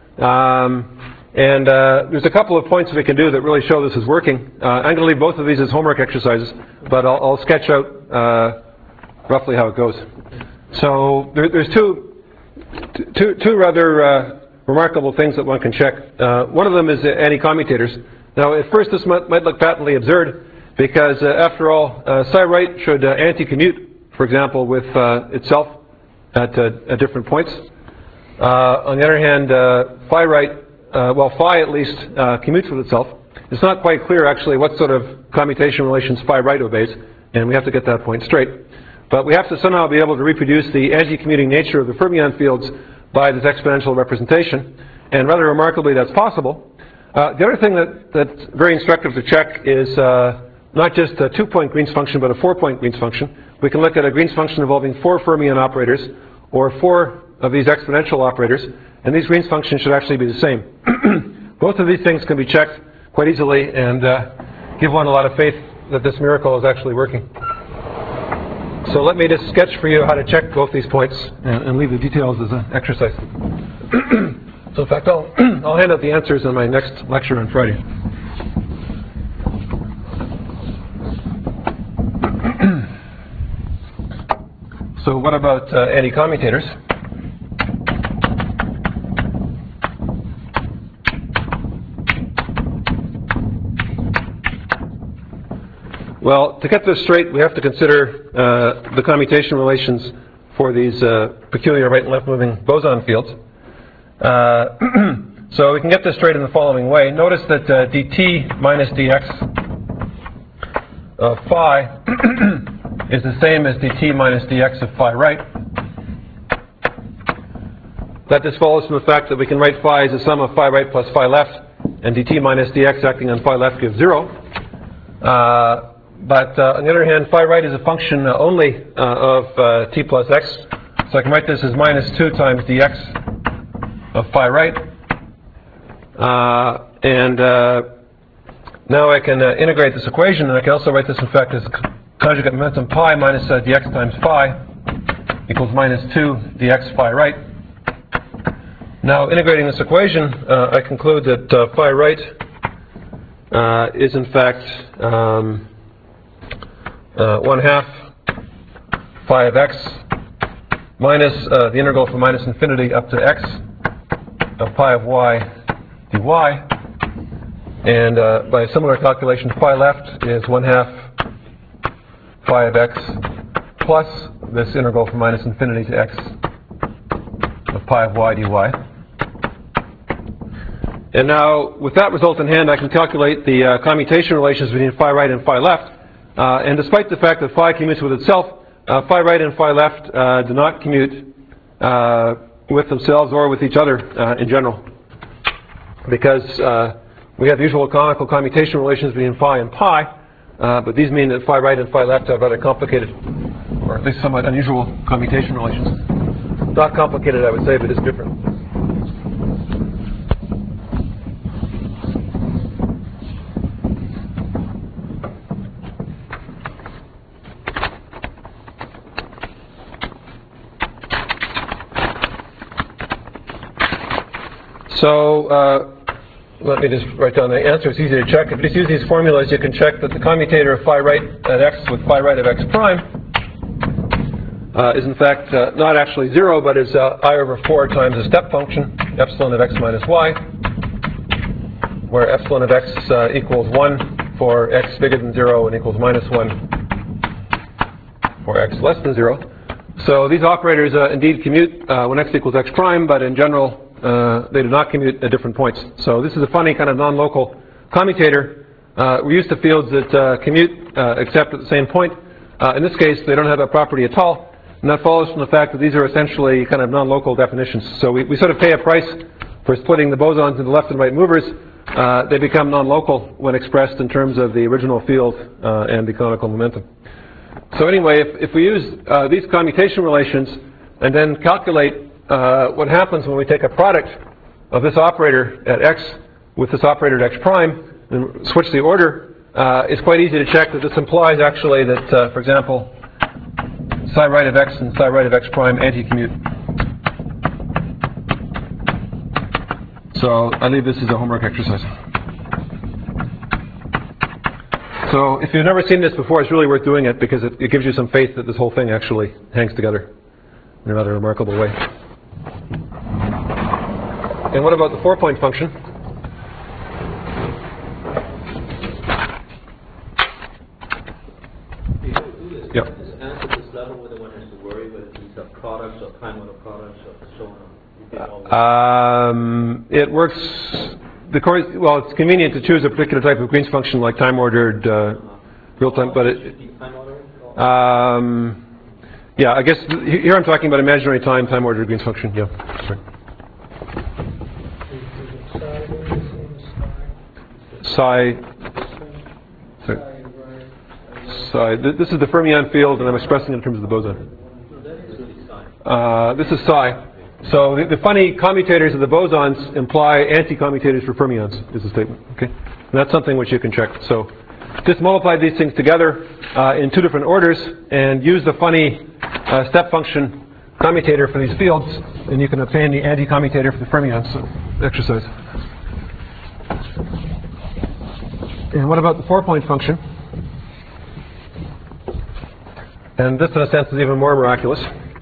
There's a couple of points we can do that really show this is working. I'm going to leave both of these as homework exercises, but I'll sketch out roughly how it goes. So there's two rather remarkable things that one can check. One of them is anti-commutators. Now, at first this might look patently absurd because, after all, psi right should anti-commute, for example, with itself at different points. On the other hand, phi right, well, phi at least commutes with itself. It's not quite clear, actually, what sort of commutation relations phi right obeys, and we have to get that point straight. But we have to somehow be able to reproduce the anti-commuting nature of the fermion fields by this exponential representation, and rather remarkably, that's possible. The other thing that's very instructive to check is not just a 2-point Green's function, but a 4-point Green's function. We can look at a Green's function involving 4 fermion operators, or 4 of these exponential operators, and these Green's functions should actually be the same. Both of these things can be checked quite easily and give one a lot of faith that this miracle is actually working. So let me just sketch for you how to check both these points and leave the details as an exercise. So in fact, I'll hand out the answers in my next lecture on Friday. So what about anti-commutators? Well, to get this straight, we have to consider the commutation relations for these peculiar right and left moving boson fields. So we can get this straight in the following way. Notice that dt minus dx of phi is the same as dt minus dx of phi right. That just follows from the fact that we can write phi as the sum of phi right plus phi left, and dt minus dx acting on phi left gives 0. But on the other hand, phi right is a function only of t plus x, so I can write this as minus 2 times dx of phi right. Now I can integrate this equation, and I can also write this in fact as conjugate momentum pi minus dx times phi equals minus 2 dx phi right. Now integrating this equation, I conclude that phi right is in fact 1/2 phi of x minus the integral from minus infinity up to x of pi of y dy. And by a similar calculation, phi left is 1/2 phi of x plus this integral from minus infinity to x of pi of y dy. And now, with that result in hand, I can calculate the commutation relations between phi right and phi left. And despite the fact that phi commutes with itself, phi right and phi left do not commute with themselves or with each other in general, because we have usual canonical commutation relations between phi and pi, but these mean that phi right and phi left have rather complicated, or at least somewhat unusual commutation relations. Not complicated, I would say, but it's different. So let me just write down the answer. It's easy to check. If you just use these formulas, you can check that the commutator of phi right at x with phi right of x prime is in fact not actually 0, but is I over 4 times a step function, epsilon of x minus y, where epsilon of x equals 1 for x bigger than 0 and equals minus 1 for x less than 0. So these operators indeed commute when x equals x prime, but in general they do not commute at different points. So this is a funny kind of non-local commutator. We're used to fields that commute except at the same point. In this case, they don't have that property at all. And that follows from the fact that these are essentially kind of non-local definitions. So we sort of pay a price for splitting the bosons into left and right movers. They become non-local when expressed in terms of the original field and the canonical momentum. So anyway, if we use these commutation relations and then calculate what happens when we take a product of this operator at x with this operator at x prime and switch the order, it's quite easy to check that this implies actually that, for example, psi right of x and psi right of x prime anti-commute. So I leave this as a homework exercise. So if you've never seen this before, it's really worth doing it because it gives you some faith that this whole thing actually hangs together in a rather remarkable way. And what about the 4-point function? Yeah. Answer this level whether one has to worry whether these are products or time order products or so on. It works. Well, it's convenient to choose a particular type of Green's function like time ordered real time, but it. Yeah, I guess here I'm talking about imaginary time ordered Green's function. Yeah. Sorry. Psi. This is the fermion field, and I'm expressing it in terms of the boson. This is psi. So the funny commutators of the bosons imply anti-commutators for fermions, is the statement. Okay, and that's something which you can check. So just multiply these things together in 2 different orders, and use the funny step function commutator for these fields, and you can obtain the anti-commutator for the fermions. So exercise. And what about the 4-point function? And this, in a sense, is even more miraculous.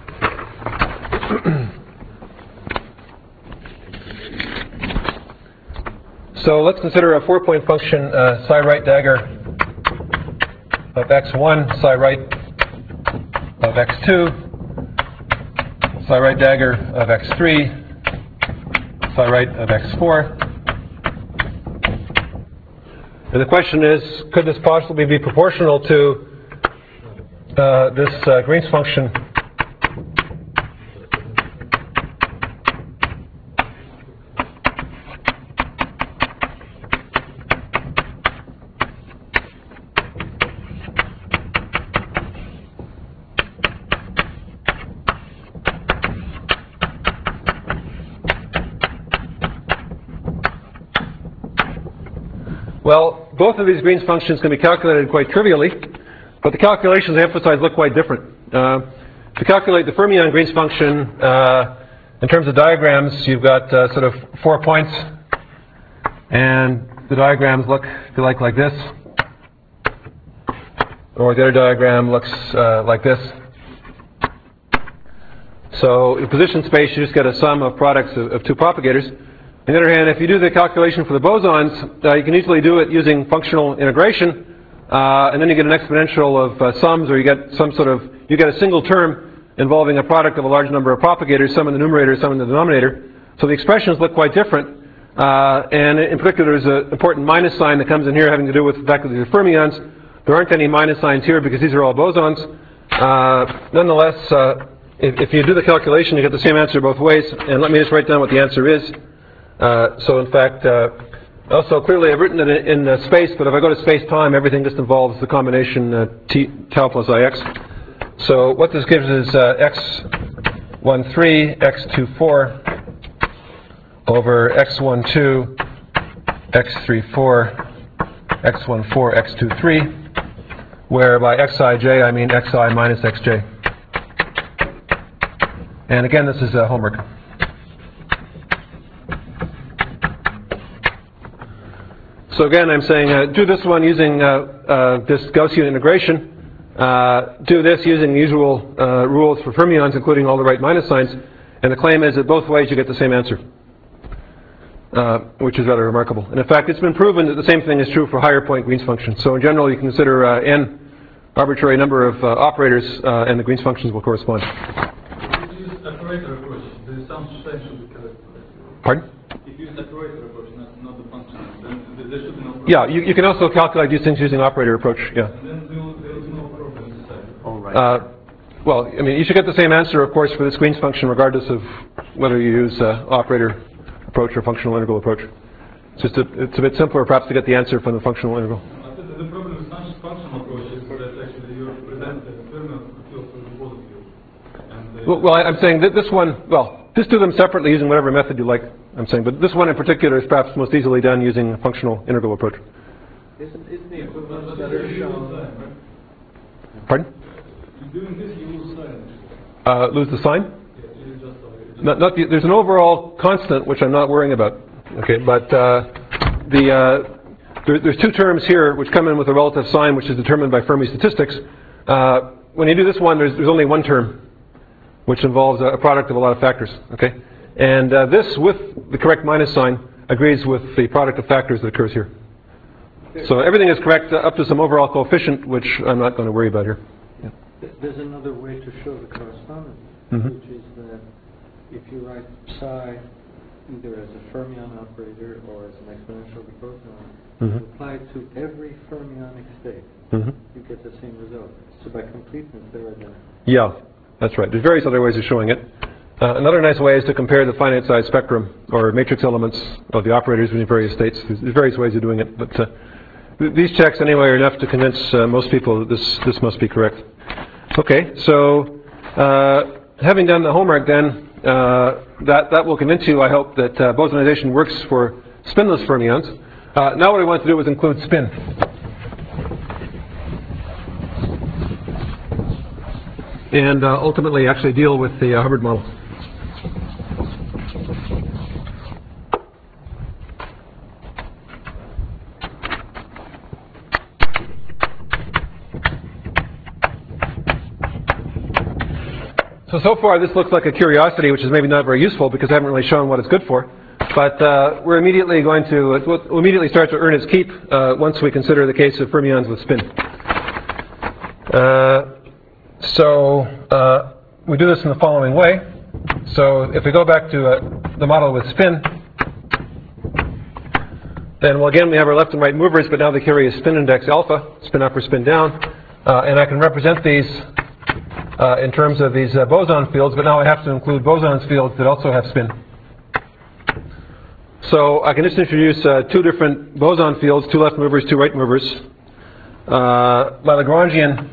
So let's consider a 4-point function, psi right dagger of x1, psi right of x2, psi right dagger of x3, psi right of x4. And the question is, could this possibly be proportional to this Green's function? Well, both of these Green's functions can be calculated quite trivially, but the calculations I emphasize look quite different. To calculate the fermion Green's function, in terms of diagrams, you've got sort of 4 points, and the diagrams look, if you like this, or the other diagram looks like this. So in position space, you just get a sum of products of two propagators. On the other hand, if you do the calculation for the bosons, you can easily do it using functional integration, and then you get an exponential of sums, or you get some sort of, you get a single term involving a product of a large number of propagators, some in the numerator, some in the denominator. So the expressions look quite different, and in particular there's an important minus sign that comes in here having to do with the fact that these are fermions. There aren't any minus signs here because these are all bosons. Nonetheless, if you do the calculation, you get the same answer both ways, and let me just write down what the answer is. So in fact, also clearly I've written it in space, but if I go to space-time, everything just involves the combination tau plus ix. So what this gives is x13, x24 over x12, x34, x14, x23, where by xij I mean xi minus xj. And again, this is homework. So again, I'm saying do this one using this Gaussian integration. Do this using the usual rules for fermions, including all the right minus signs. And the claim is that both ways you get the same answer, which is rather remarkable. And in fact, it's been proven that the same thing is true for higher point Green's functions. So in general, you can consider n arbitrary number of operators, and the Green's functions will correspond. If you use operator approach, the sum sign should be correct. Pardon? If you use operator approach, not the function, then there should be no problem. Yeah, you can also calculate these things using operator approach. Yeah. And then there is no problem inside. All right. Well, I mean, you should get the same answer, of course, for this Green's function, regardless of whether you use operator approach or functional integral approach. It's just it's a bit simpler, perhaps, to get the answer from the functional integral. I think the problem with functional approach is that actually you present the fermion field to the positive. And Well, I'm saying that this one, well, just do them separately using whatever method you like, I'm saying. But this one in particular is perhaps most easily done using a functional integral approach. Isn't the equivalence but better you shown? lose sign, right? Pardon? Doing this, you lose sign. Lose the sign? Yeah, you just There's an overall constant which I'm not worrying about. Okay, but there's two terms here which come in with a relative sign which is determined by Fermi statistics. When you do this one, there's only one term which involves a product of a lot of factors. Okay, and this with the correct minus sign agrees with the product of factors that occurs here. So everything is correct up to some overall coefficient which I'm not going to worry about here. Yeah. There's another way to show the correspondence, which is that if you write psi either as a fermion operator or as an exponential of the boson, apply it to every fermionic state, you get the same result. So by completeness, they're identical. Yeah, that's right. There's various other ways of showing it. Another nice way is to compare the finite size spectrum or matrix elements of the operators in various states. There's various ways of doing it, but these checks anyway are enough to convince most people that this must be correct. Okay, so having done the homework then, that will convince you, I hope, that bosonization works for spinless fermions. Now what I want to do is include spin. And ultimately actually deal with the Hubbard model. So far this looks like a curiosity, which is maybe not very useful because I haven't really shown what it's good for. But we're immediately going to, we'll immediately start to earn its keep once we consider the case of fermions with spin. We do this in the following way. So if we go back to the model with spin, then, well, again, we have our left and right movers, but now they carry a spin index alpha, spin up or spin down. And I can represent these in terms of these boson fields, but now I have to include boson fields that also have spin. So I can just introduce two different boson fields, two left movers, two right movers. My Lagrangian,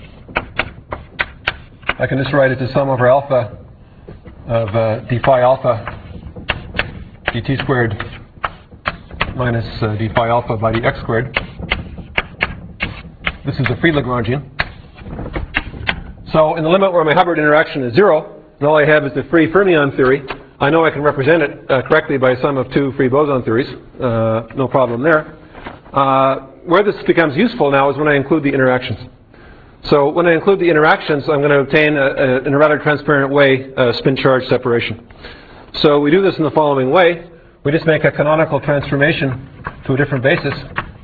I can just write it as sum over alpha of d phi alpha dt squared minus d phi alpha by dx squared. This is a free Lagrangian. So in the limit where my Hubbard interaction is 0, and all I have is the free fermion theory, I know I can represent it correctly by a sum of two free boson theories. No problem there. Where this becomes useful now is when I include the interactions. So when I include the interactions, I'm going to obtain, in a rather transparent way, spin-charge separation. So we do this in the following way. We just make a canonical transformation to a different basis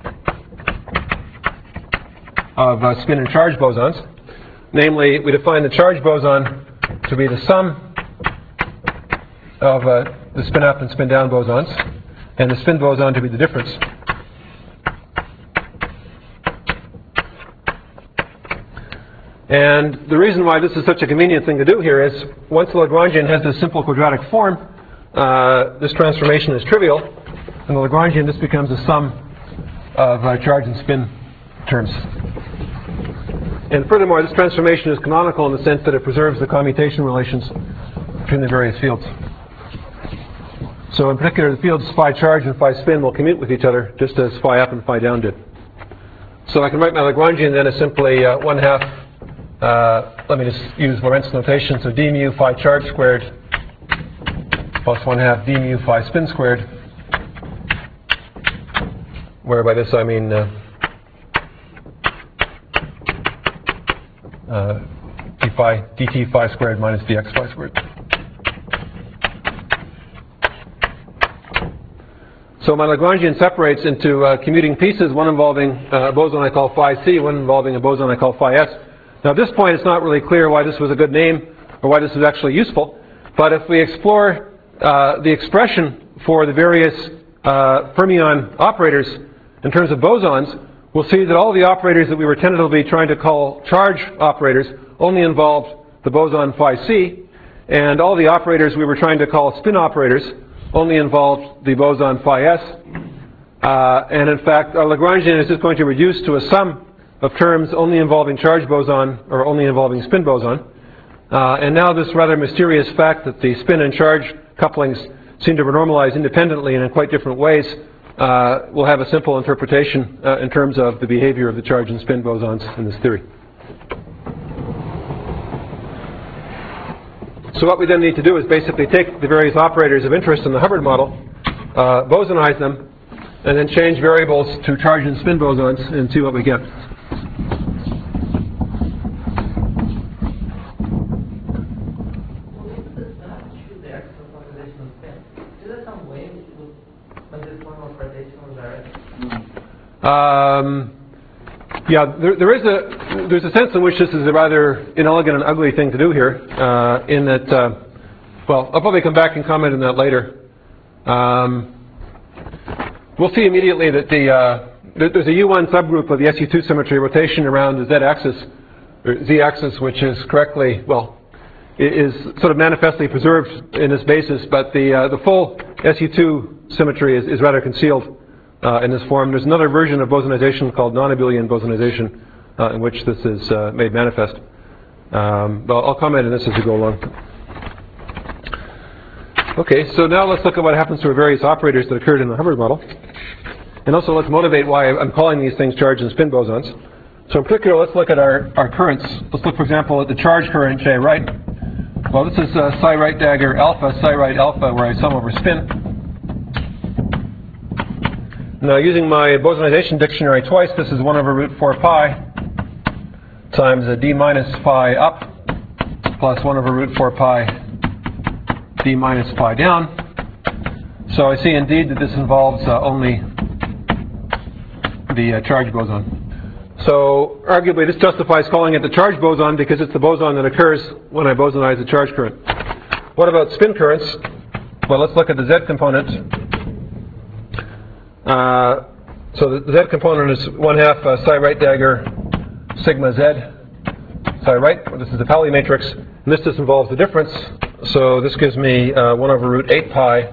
of spin and charge bosons. Namely, we define the charge boson to be the sum of the spin up and spin down bosons, and the spin boson to be the difference. And the reason why this is such a convenient thing to do here is, once the Lagrangian has this simple quadratic form, this transformation is trivial, and the Lagrangian just becomes a sum of charge and spin terms. And furthermore, this transformation is canonical in the sense that it preserves the commutation relations between the various fields. So in particular, the fields phi charge and phi spin will commute with each other, just as phi up and phi down did. So I can write my Lagrangian then as simply 1/2, let me just use Lorentz notation, so d mu phi charge squared plus 1/2 d mu phi spin squared, where by this I mean dt phi squared minus dx phi squared. So my Lagrangian separates into commuting pieces, one involving a boson I call phi c, one involving a boson I call phi s. Now at this point it's not really clear why this was a good name or why this is actually useful, but if we explore the expression for the various fermion operators in terms of bosons, we'll see that all the operators that we were tentatively trying to call charge operators only involved the boson phi c, and all the operators we were trying to call spin operators only involved the boson phi s. And in fact, our Lagrangian is just going to reduce to a sum of terms only involving charge boson or only involving spin boson. And now this rather mysterious fact that the spin and charge couplings seem to renormalize independently and in quite different ways will have a simple interpretation in terms of the behavior of the charge and spin bosons in this theory. So what we then need to do is basically take the various operators of interest in the Hubbard model, bosonize them, and then change variables to charge and spin bosons and see what we get. Yeah, there's a sense in which this is a rather inelegant and ugly thing to do here, in that, well, I'll probably come back and comment on that later. We'll see immediately that there's a U1 subgroup of the SU2 symmetry rotation around the Z-axis, or Z-axis, which is correctly, well, is sort of manifestly preserved in this basis, but the full SU2 symmetry is rather concealed in this form. There's another version of bosonization called non-abelian bosonization in which this is made manifest. But I'll comment on this as we go along. Okay, so now let's look at what happens to our various operators that occurred in the Hubbard model. And also let's motivate why I'm calling these things charge and spin bosons. So in particular, let's look at our currents. Let's look, for example, at the charge current J right. Well, this is psi right dagger alpha, psi right alpha, where I sum over spin. Now, using my bosonization dictionary twice, this is 1 over root 4 pi times a d minus phi up plus 1 over root 4 pi d minus phi down. So I see indeed that this involves only the charge boson. So arguably this justifies calling it the charge boson because it's the boson that occurs when I bosonize the charge current. What about spin currents? Well, let's look at the Z component. So the Z component is 1/2 psi right dagger sigma Z psi right. This is the Pauli matrix, and this just involves the difference. So this gives me 1/√8 pi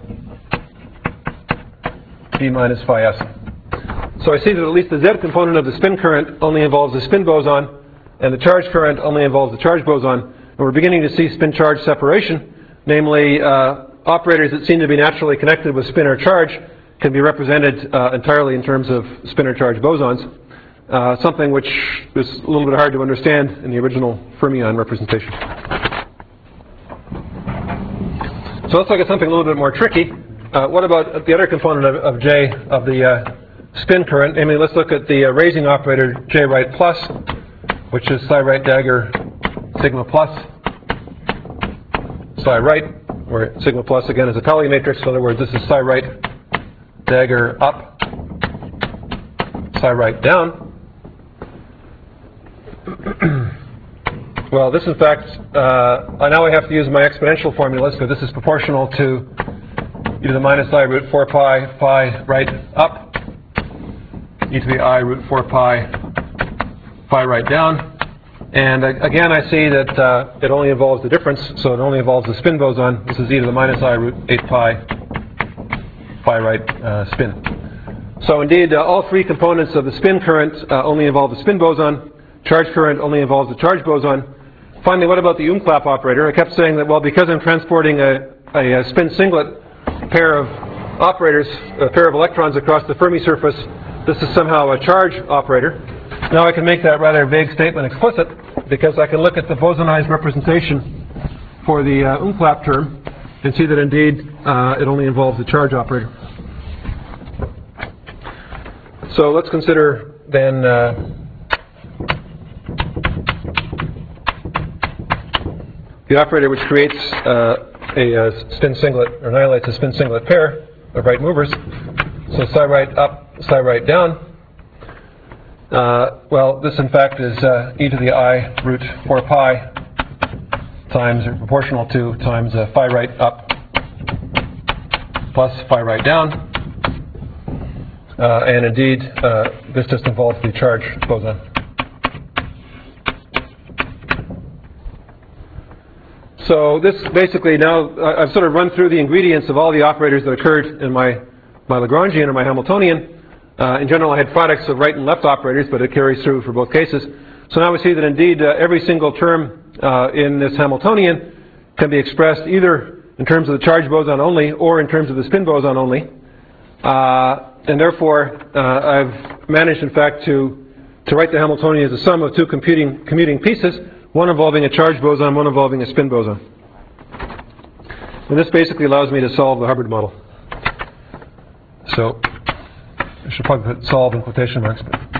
B minus phi S. So I see that at least the Z component of the spin current only involves the spin boson, and the charge current only involves the charge boson. And we're beginning to see spin-charge separation, namely operators that seem to be naturally connected with spin or charge can be represented entirely in terms of spin or charge bosons, something which is a little bit hard to understand in the original fermion representation. So let's look at something a little bit more tricky. What about the other component of J of the spin current? Namely, let's look at the raising operator J right plus, which is psi right dagger sigma plus psi right, where sigma plus again is a Pauli matrix. In other words, this is psi right dagger up, psi right down. Well, this in fact, now I have to use my exponential formulas, because this is proportional to e to the minus I root 4 pi phi right up, e to the I root 4 pi phi right down. And again, I see that it only involves the difference, so it only involves the spin boson. This is e to the minus I root 8 pi phi right spin. So indeed, all three components of the spin current only involve the spin boson. Charge current only involves the charge boson. Finally, what about the Umklapp operator? I kept saying that, well, because I'm transporting a spin singlet pair of operators, a pair of electrons across the Fermi surface, this is somehow a charge operator. Now I can make that rather vague statement explicit, because I can look at the bosonized representation for the Umklapp term and see that indeed it only involves the charge operator. So let's consider then the operator which creates a spin singlet, or annihilates a spin singlet pair of right movers. So psi right up, psi right down. Well, this in fact is e to the I root 4 pi times, or proportional to, times phi right up plus phi right down. And indeed, this just involves the charge boson. So this basically, now I've sort of run through the ingredients of all the operators that occurred in my Lagrangian or my Hamiltonian. In general, I had products of right and left operators, but it carries through for both cases. So now we see that indeed every single term in this Hamiltonian can be expressed either in terms of the charge boson only or in terms of the spin boson only. And therefore, I've managed, in fact, to write the Hamiltonian as a sum of two commuting pieces, one involving a charge boson, one involving a spin boson. And this basically allows me to solve the Hubbard model. So I should probably put solve in quotation marks.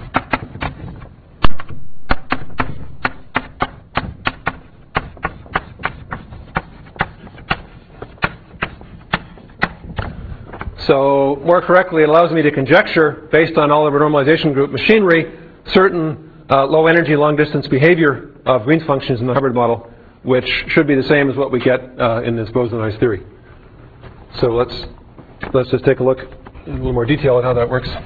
So more correctly, it allows me to conjecture, based on all of our normalization group machinery, certain low energy, long distance behavior of Green's functions in the Hubbard model, which should be the same as what we get in this bosonized theory. So let's just take a look in a little more detail at how that works.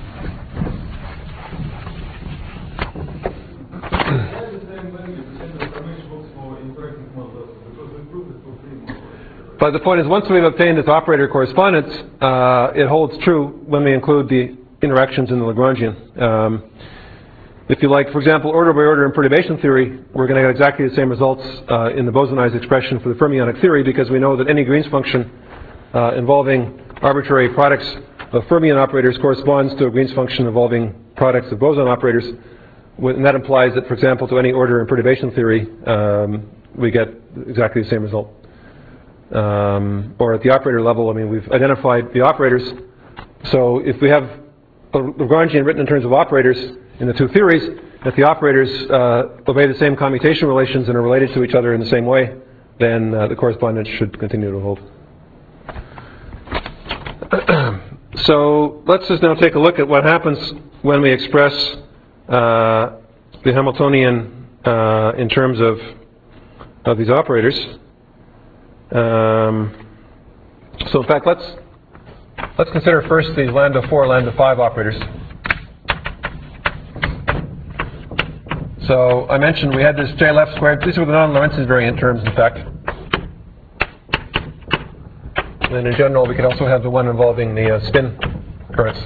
But the point is, once we've obtained this operator correspondence, it holds true when we include the interactions in the Lagrangian. If you like, for example, order by order in perturbation theory, we're going to get exactly the same results in the bosonized expression for the fermionic theory, because we know that any Green's function involving arbitrary products of fermion operators corresponds to a Green's function involving products of boson operators. And that implies that, for example, to any order in perturbation theory, we get exactly the same result. Or at the operator level, I mean, we've identified the operators. So if we have a Lagrangian written in terms of operators in the two theories, if the operators obey the same commutation relations and are related to each other in the same way, then the correspondence should continue to hold. So let's just now take a look at what happens when we express the Hamiltonian in terms of these operators. So in fact, let's let's consider first these lambda 4, lambda 5 operators. So I mentioned we had this J left squared. These were the non-Lorentz invariant terms, in fact. And then in general, we could also have the one involving the spin currents.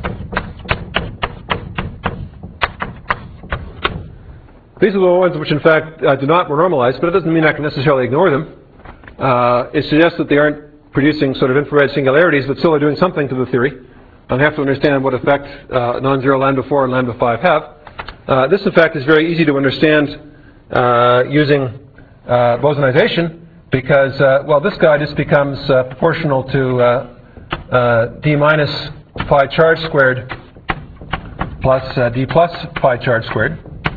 These are the ones which, in fact, do not normalize, but it doesn't mean I can necessarily ignore them. It suggests that they aren't producing sort of infrared singularities, but still are doing something to the theory. I have to understand what effect non-zero lambda 4 and lambda 5 have. This, in fact, is very easy to understand using bosonization, because, well, this guy just becomes proportional to d minus phi charge squared plus d plus phi charge squared.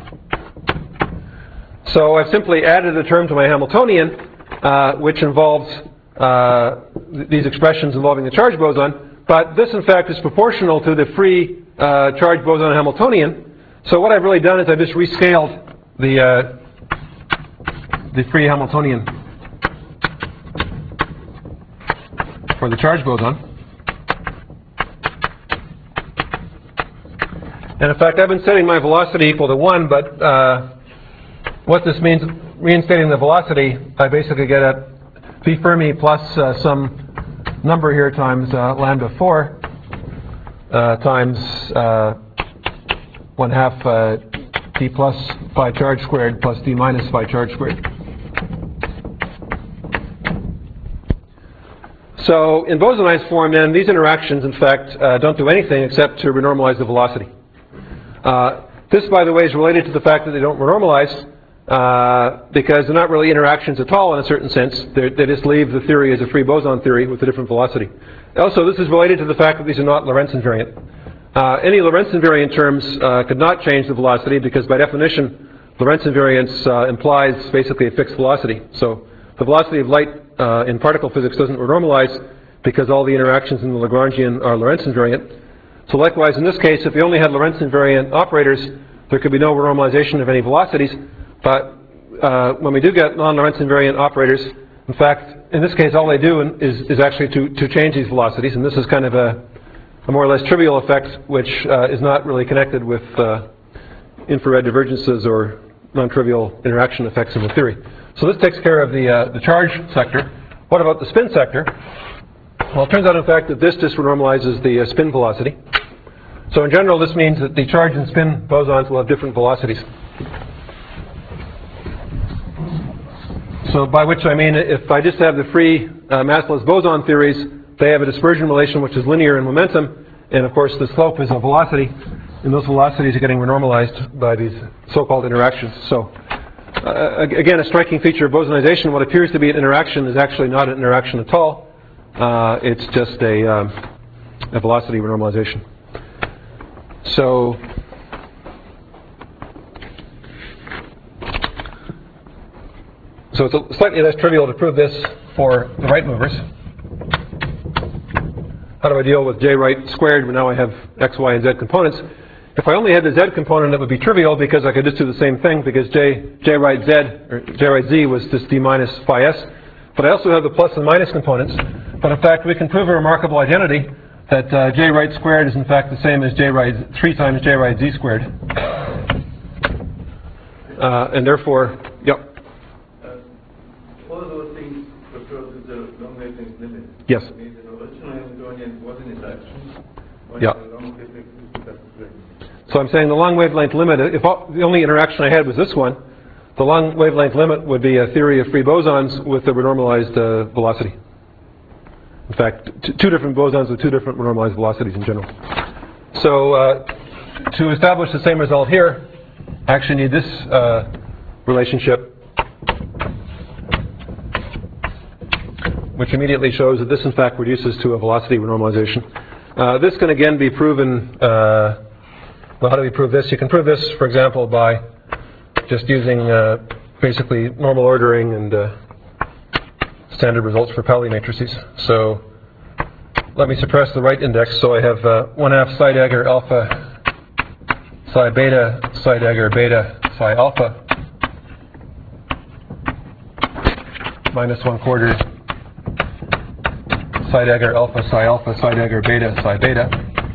So I've simply added a term to my Hamiltonian, which involves these expressions involving the charge boson, but this, in fact, is proportional to the free charge boson Hamiltonian. So what I've really done is I've just rescaled the free Hamiltonian for the charge boson. And in fact, I've been setting my velocity equal to 1, but what this means, reinstating the velocity, I basically get at V Fermi plus some number here times lambda 4 times 1/2 d plus phi charge squared plus d minus phi charge squared. So in bosonized form, then, these interactions, in fact, don't do anything except to renormalize the velocity. This, by the way, is related to the fact that they don't renormalize because they're not really interactions at all in a certain sense. They just leave the theory as a free boson theory with a different velocity. Also, this is related to the fact that these are not Lorentz invariant. Any Lorentz invariant terms could not change the velocity because, by definition, Lorentz invariance implies basically a fixed velocity. So the velocity of light in particle physics doesn't renormalize because all the interactions in the Lagrangian are Lorentz invariant. So likewise, in this case, if we only had Lorentz invariant operators, there could be no renormalization of any velocities. But when we do get non-Lorentz invariant operators, in fact, in this case, all they do is actually to change these velocities. And this is kind of a more or less trivial effect, which is not really connected with infrared divergences or non-trivial interaction effects in the theory. So this takes care of the charge sector. What about the spin sector? Well, it turns out, in fact, that this just renormalizes the spin velocity. So in general, this means that the charge and spin bosons will have different velocities. So by which I mean, if I just have the free massless boson theories, they have a dispersion relation which is linear in momentum, and of course the slope is a velocity, and those velocities are getting renormalized by these so-called interactions. So again, a striking feature of bosonization, what appears to be an interaction is actually not an interaction at all. It's just a velocity renormalization. So it's slightly less trivial to prove this for the right movers. How do I deal with J right squared when now I have x, y, and z components? If I only had the z component, it would be trivial because I could just do the same thing because J right z or J right z was just d minus phi s. But I also have the plus and minus components. But in fact, we can prove a remarkable identity that J right squared is in fact the same as J right 3 times J right z squared. And therefore, yep. All of those things refer to the long wavelength limit. Yes. I mean, the original Hamiltonian was in interaction. Yeah. So I'm saying the long wavelength limit, if the only interaction I had was this one, the long wavelength limit would be a theory of free bosons with a renormalized velocity. In fact, two different bosons with two different renormalized velocities in general. So to establish the same result here, I actually need this relationship, which immediately shows that this in fact reduces to a velocity renormalization. This can again be proven, well, how do we prove this? You can prove this, for example, by just using basically normal ordering and standard results for Pauli matrices. So let me suppress the right index. So I have 1/2 psi dagger alpha psi beta psi dagger beta psi alpha minus 1/4 psi dagger alpha, psi dagger beta, psi beta.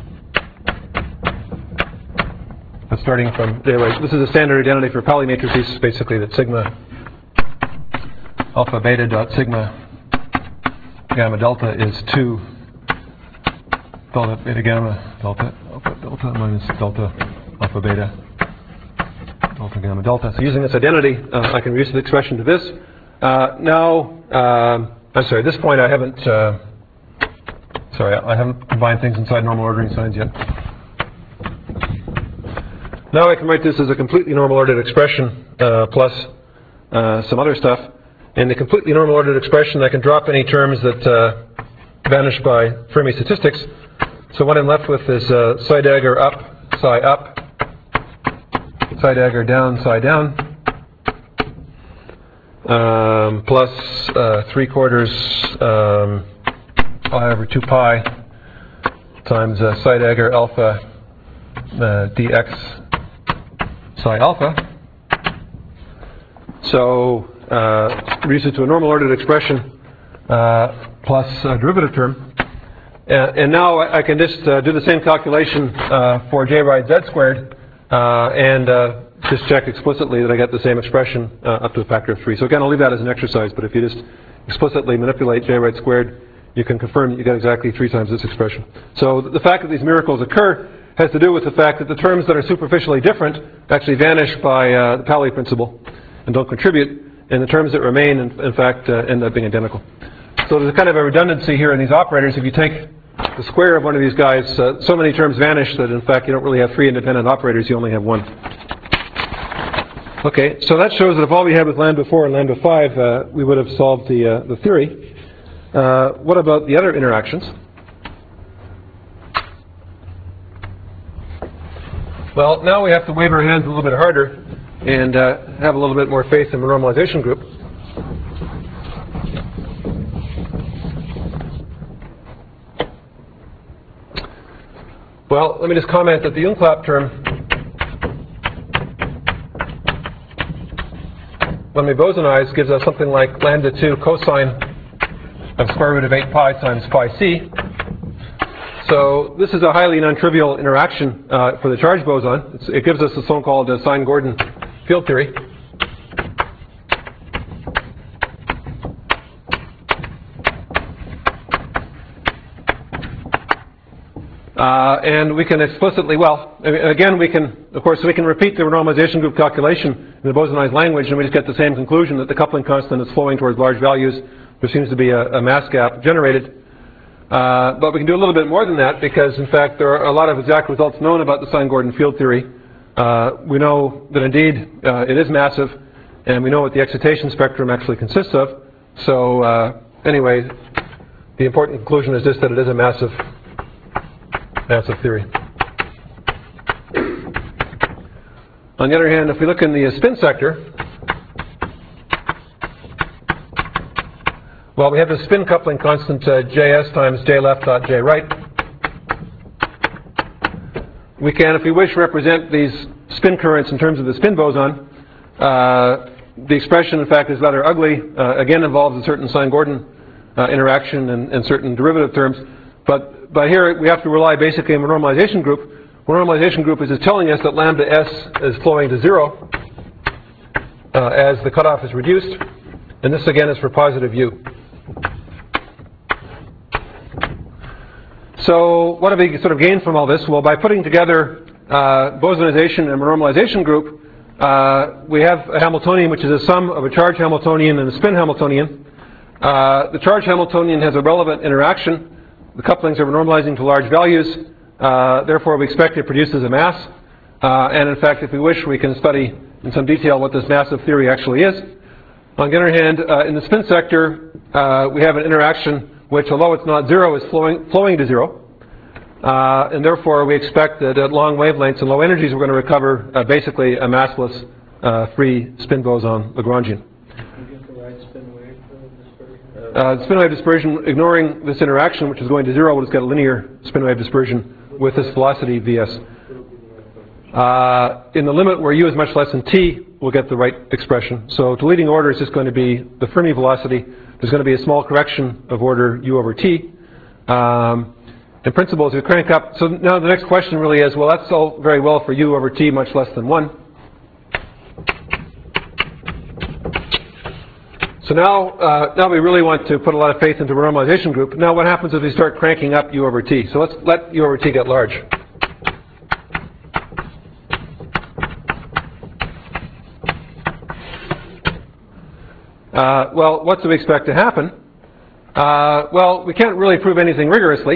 That's starting from J right. This is a standard identity for Pauli matrices, basically that sigma alpha beta dot sigma gamma delta is 2 delta beta gamma delta alpha delta minus delta alpha beta delta gamma delta. So using this identity, I can reduce the expression to this. I'm sorry, at this point I haven't combined things inside normal ordering signs yet. Now I can write this as a completely normal ordered expression plus some other stuff. In the completely normal ordered expression, I can drop any terms that vanish by Fermi statistics. So what I'm left with is psi dagger up, psi dagger down, psi down, plus 3/4 pi over 2 pi times psi dagger alpha dx psi alpha. So reduce it to a normal ordered expression plus a derivative term. And now I can just do the same calculation for j ride z squared and just check explicitly that I get the same expression up to a factor of 3. So again, I'll leave that as an exercise, but if you just explicitly manipulate j ride squared, you can confirm that you get exactly 3 times this expression. So the fact that these miracles occur has to do with the fact that the terms that are superficially different actually vanish by the Pauli principle and don't contribute, and the terms that remain, in fact, end up being identical. So there's a kind of a redundancy here in these operators. If you take the square of one of these guys, so many terms vanish that, in fact, you don't really have 3 independent operators, you only have 1. Okay, so that shows that if all we had was lambda 4 and lambda 5, we would have solved the theory. What about the other interactions? Well, now we have to wave our hands a little bit harder and have a little bit more faith in the normalization group. Well, let me just comment that the Jung-Clapp term, when we bosonize, gives us something like lambda 2 cosine of square root of 8 pi times phi c. So this is a highly non-trivial interaction for the charge boson. It gives us the so-called Sine-Gordon field theory. And we can explicitly, well, again, we can, of course, we can repeat the normalization group calculation in the bosonized language, and we just get the same conclusion that the coupling constant is flowing towards large values. There seems to be a mass gap generated. But we can do a little bit more than that because, in fact, there are a lot of exact results known about the Sine-Gordon field theory. We know that, indeed, it is massive, and we know what the excitation spectrum actually consists of. So, anyway, the important conclusion is just that it is a massive theory. On the other hand, if we look in the spin sector, well, we have the spin coupling constant Js times J left dot J right. We can, if we wish, represent these spin currents in terms of the spin boson. The expression, in fact, is rather ugly. Again, involves a certain Sine-Gordon interaction and certain derivative terms. But here we have to rely basically on the normalization group. The normalization group is just telling us that lambda s is flowing to 0 as the cutoff is reduced. And this, again, is for positive u. So what have we sort of gained from all this? Well, by putting together bosonization and a normalization group, we have a Hamiltonian which is a sum of a charge Hamiltonian and a spin Hamiltonian. The charge Hamiltonian has a relevant interaction. The couplings are normalizing to large values. Therefore, we expect it produces a mass. And in fact, if we wish, we can study in some detail what this massive theory actually is. On the other hand, in the spin sector, we have an interaction which, although it's not 0, is flowing to 0. And therefore, we expect that at long wavelengths and low energies, we're going to recover basically a massless free spin boson Lagrangian. The spin wave dispersion, ignoring this interaction, which is going to 0, we'll just get a linear spin wave dispersion with this velocity Vs. In the limit where u is much less than t, we'll get the right expression. So to leading order is just going to be the Fermi velocity. There's going to be a small correction of order u over t. In principle, as we crank up, so now the next question really is, well, that's all very well for u over t much less than 1. So now we really want to put a lot of faith into a normalization group. Now what happens if we start cranking up u over t? So let's let u over t get large. Well, what do we expect to happen? Well, we can't really prove anything rigorously,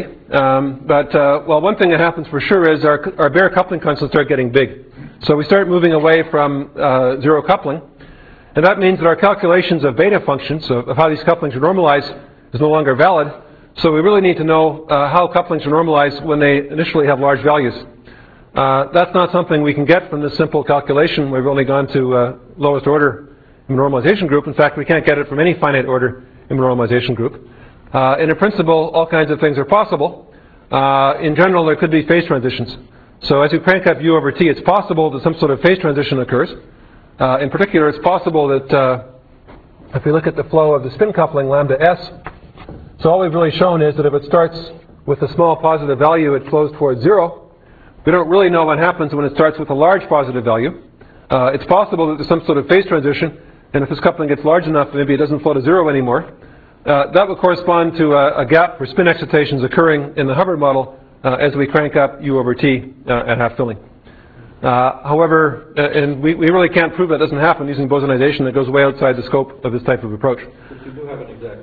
well, one thing that happens for sure is our bare coupling constants start getting big. So we start moving away from zero coupling, and that means that our calculations of beta functions, of how these couplings are normalized, is no longer valid. So we really need to know how couplings are normalized when they initially have large values. That's not something we can get from this simple calculation. We've only gone to lowest order in normalization group. In fact, we can't get it from any finite order in normalization group. And in principle, all kinds of things are possible. In general, there could be phase transitions. So as you crank up u over t, it's possible that some sort of phase transition occurs. In particular, it's possible that if we look at the flow of the spin coupling lambda s, so all we've really shown is that if it starts with a small positive value, it flows towards 0. We don't really know what happens when it starts with a large positive value. It's possible that there's some sort of phase transition, and if this coupling gets large enough, maybe it doesn't flow to 0 anymore. That would correspond to a gap for spin excitations occurring in the Hubbard model as we crank up u over t at half filling. However, and we really can't prove that doesn't happen using bosonization. That goes way outside the scope of this type of approach. But you do have an exact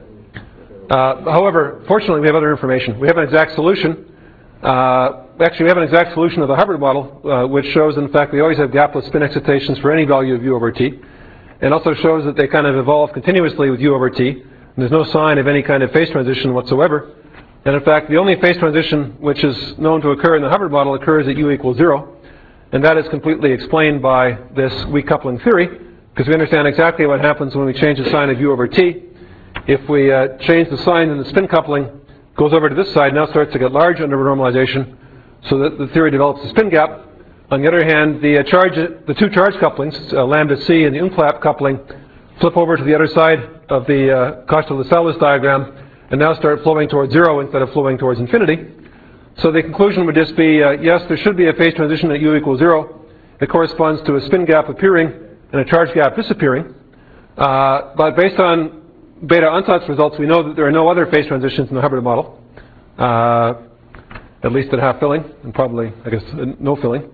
however, fortunately, we have other information. We have an exact solution. Actually, we have an exact solution of the Hubbard model, which shows, in fact, we always have gapless spin excitations for any value of u over t. It also shows that they kind of evolve continuously with u over t. And there's no sign of any kind of phase transition whatsoever. And in fact, the only phase transition which is known to occur in the Hubbard model occurs at u equals 0. And that is completely explained by this weak coupling theory, because we understand exactly what happens when we change the sign of u over t. If we change the sign, then the spin coupling goes over to this side, now starts to get large under normalization, so that the theory develops a spin gap. On the other hand, the two charge couplings, lambda c and the Umklapp coupling, flip over to the other side of the Kosztof-Lascelles diagram and now start flowing towards 0 instead of flowing towards infinity. So the conclusion would just be, yes, there should be a phase transition at u equals 0. It corresponds to a spin gap appearing and a charge gap disappearing. But based on beta ansatz results, we know that there are no other phase transitions in the Hubbard model, at least at half filling, and probably, I guess, no filling.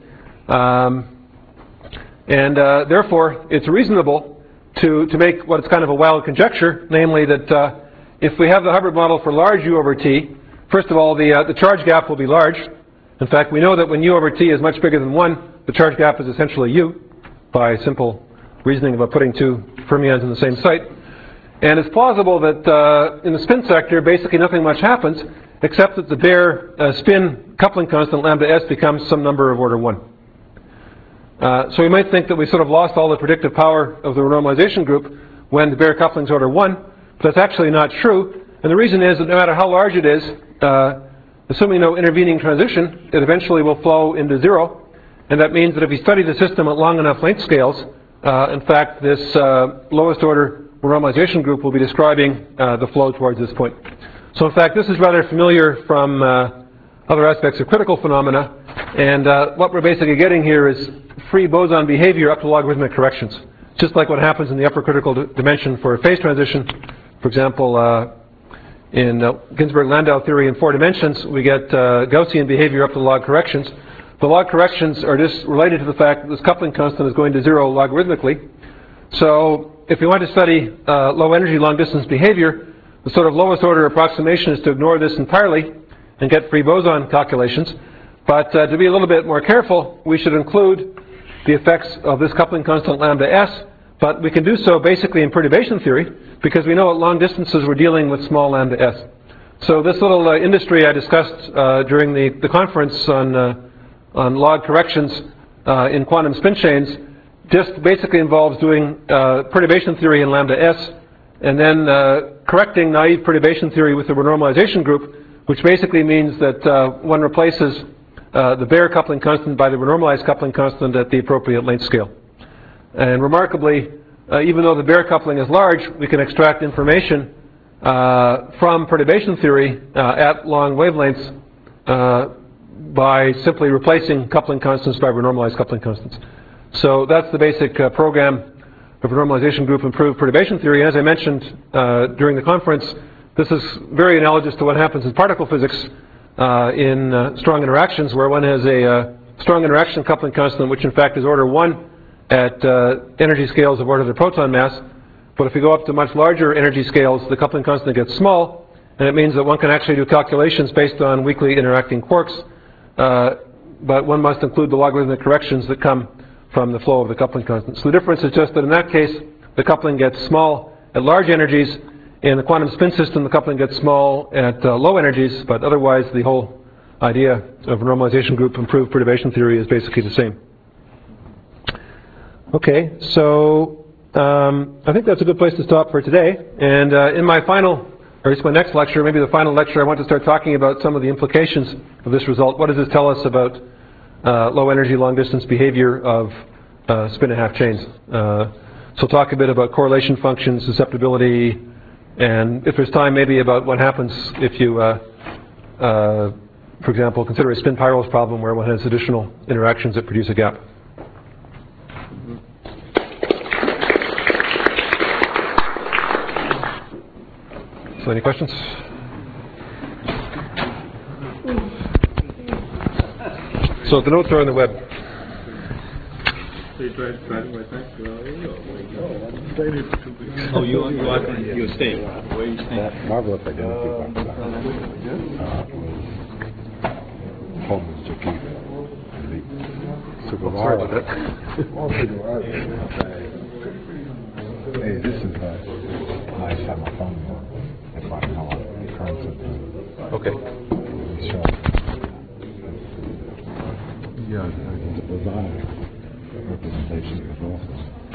Therefore, it's reasonable to make what is kind of a wild conjecture, namely that if we have the Hubbard model for large u over t, first of all, the charge gap will be large. In fact, we know that when u over t is much bigger than 1, the charge gap is essentially u, by simple reasoning about putting two fermions in the same site. And it's plausible that in the spin sector, basically nothing much happens, except that the bare spin coupling constant lambda s becomes some number of order 1. So we might think that we sort of lost all the predictive power of the renormalization group when the bare coupling is order 1, but that's actually not true. And the reason is that no matter how large it is, assuming no intervening transition, it eventually will flow into 0. And that means that if we study the system at long enough length scales, in fact, this lowest order renormalization group will be describing the flow towards this point. So in fact, this is rather familiar from other aspects of critical phenomena. And what we're basically getting here is free boson behavior up to logarithmic corrections. Just like what happens in the upper critical dimension for a phase transition. For example, in Ginzburg-Landau theory in 4 dimensions, we get Gaussian behavior up to log corrections. The log corrections are just related to the fact that this coupling constant is going to 0 logarithmically. So if we want to study low energy long distance behavior, the sort of lowest order approximation is to ignore this entirely and get free boson calculations. But to be a little bit more careful, we should include the effects of this coupling constant lambda s, but we can do so basically in perturbation theory, because we know at long distances we're dealing with small lambda s. So this little industry I discussed during the conference on log corrections in quantum spin chains just basically involves doing perturbation theory in lambda s, and then correcting naive perturbation theory with the renormalization group, which basically means that one replaces the bare coupling constant by the renormalized coupling constant at the appropriate length scale. And remarkably, even though the bare coupling is large, we can extract information from perturbation theory at long wavelengths by simply replacing coupling constants by renormalized coupling constants. So that's the basic program of renormalization group improved perturbation theory. And as I mentioned during the conference, this is very analogous to what happens in particle physics in strong interactions, where one has a strong interaction coupling constant, which in fact is order 1 at energy scales of order of the proton mass. But if we go up to much larger energy scales, the coupling constant gets small, and it means that one can actually do calculations based on weakly interacting quarks, but one must include the logarithmic corrections that come from the flow of the coupling constant. So the difference is just that in that case, the coupling gets small at large energies. In the quantum spin system, the coupling gets small at low energies, but otherwise the whole idea of normalization group improved perturbation theory is basically the same. Okay, so I think that's a good place to stop for today. And in my final, or at least my next lecture, maybe the final lecture, I want to start talking about some of the implications of this result. What does this tell us about low energy, long distance behavior of spin and half chains? So talk a bit about correlation functions, susceptibility, and if there's time, maybe about what happens if you, for example, consider a spin spirals problem where one has additional interactions that produce a gap. So any questions? So the notes are on the web. Oh, you're staying. Where are you staying? Marvelous identity Holmes to keep super Sorry about that. Hey, this is nice on my phone. If I know the concept. Okay. Yeah, the design representation is also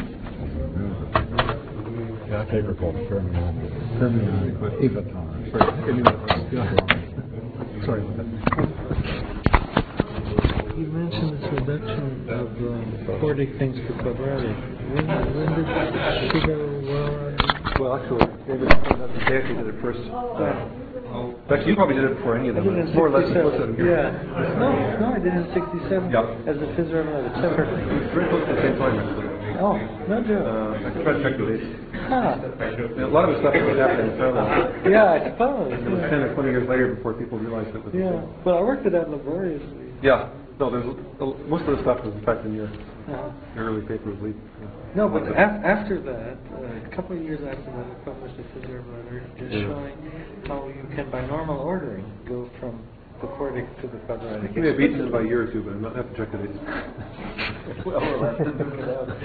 a paper called Fermion Evaton. Sorry about that. You mentioned this reduction of quartic things to quadratic. When did Shiga Well, actually, David actually did it first. In fact, you probably did it before any of them. It's more or less implicit here. Yeah. No, I did it in 67 as a physical separately. Very close to the same time, actually. Oh, no joke. I can try to check the dates. Huh. A lot of the stuff was happening in parallel. Yeah, I suppose. It was 10 or 20 years later before people realized it was the Yeah. same. Well, I worked it out laboriously. Yeah. No, most of the stuff was in fact in your early paper was lead. Yeah. No, but after that, a couple of years after that, I published a physical letter just showing how you can, by normal ordering, go from the quartic to the quadratic. I may have beaten it by a year or two, but I'm not have to check the dates. Well, we'll have to look it out.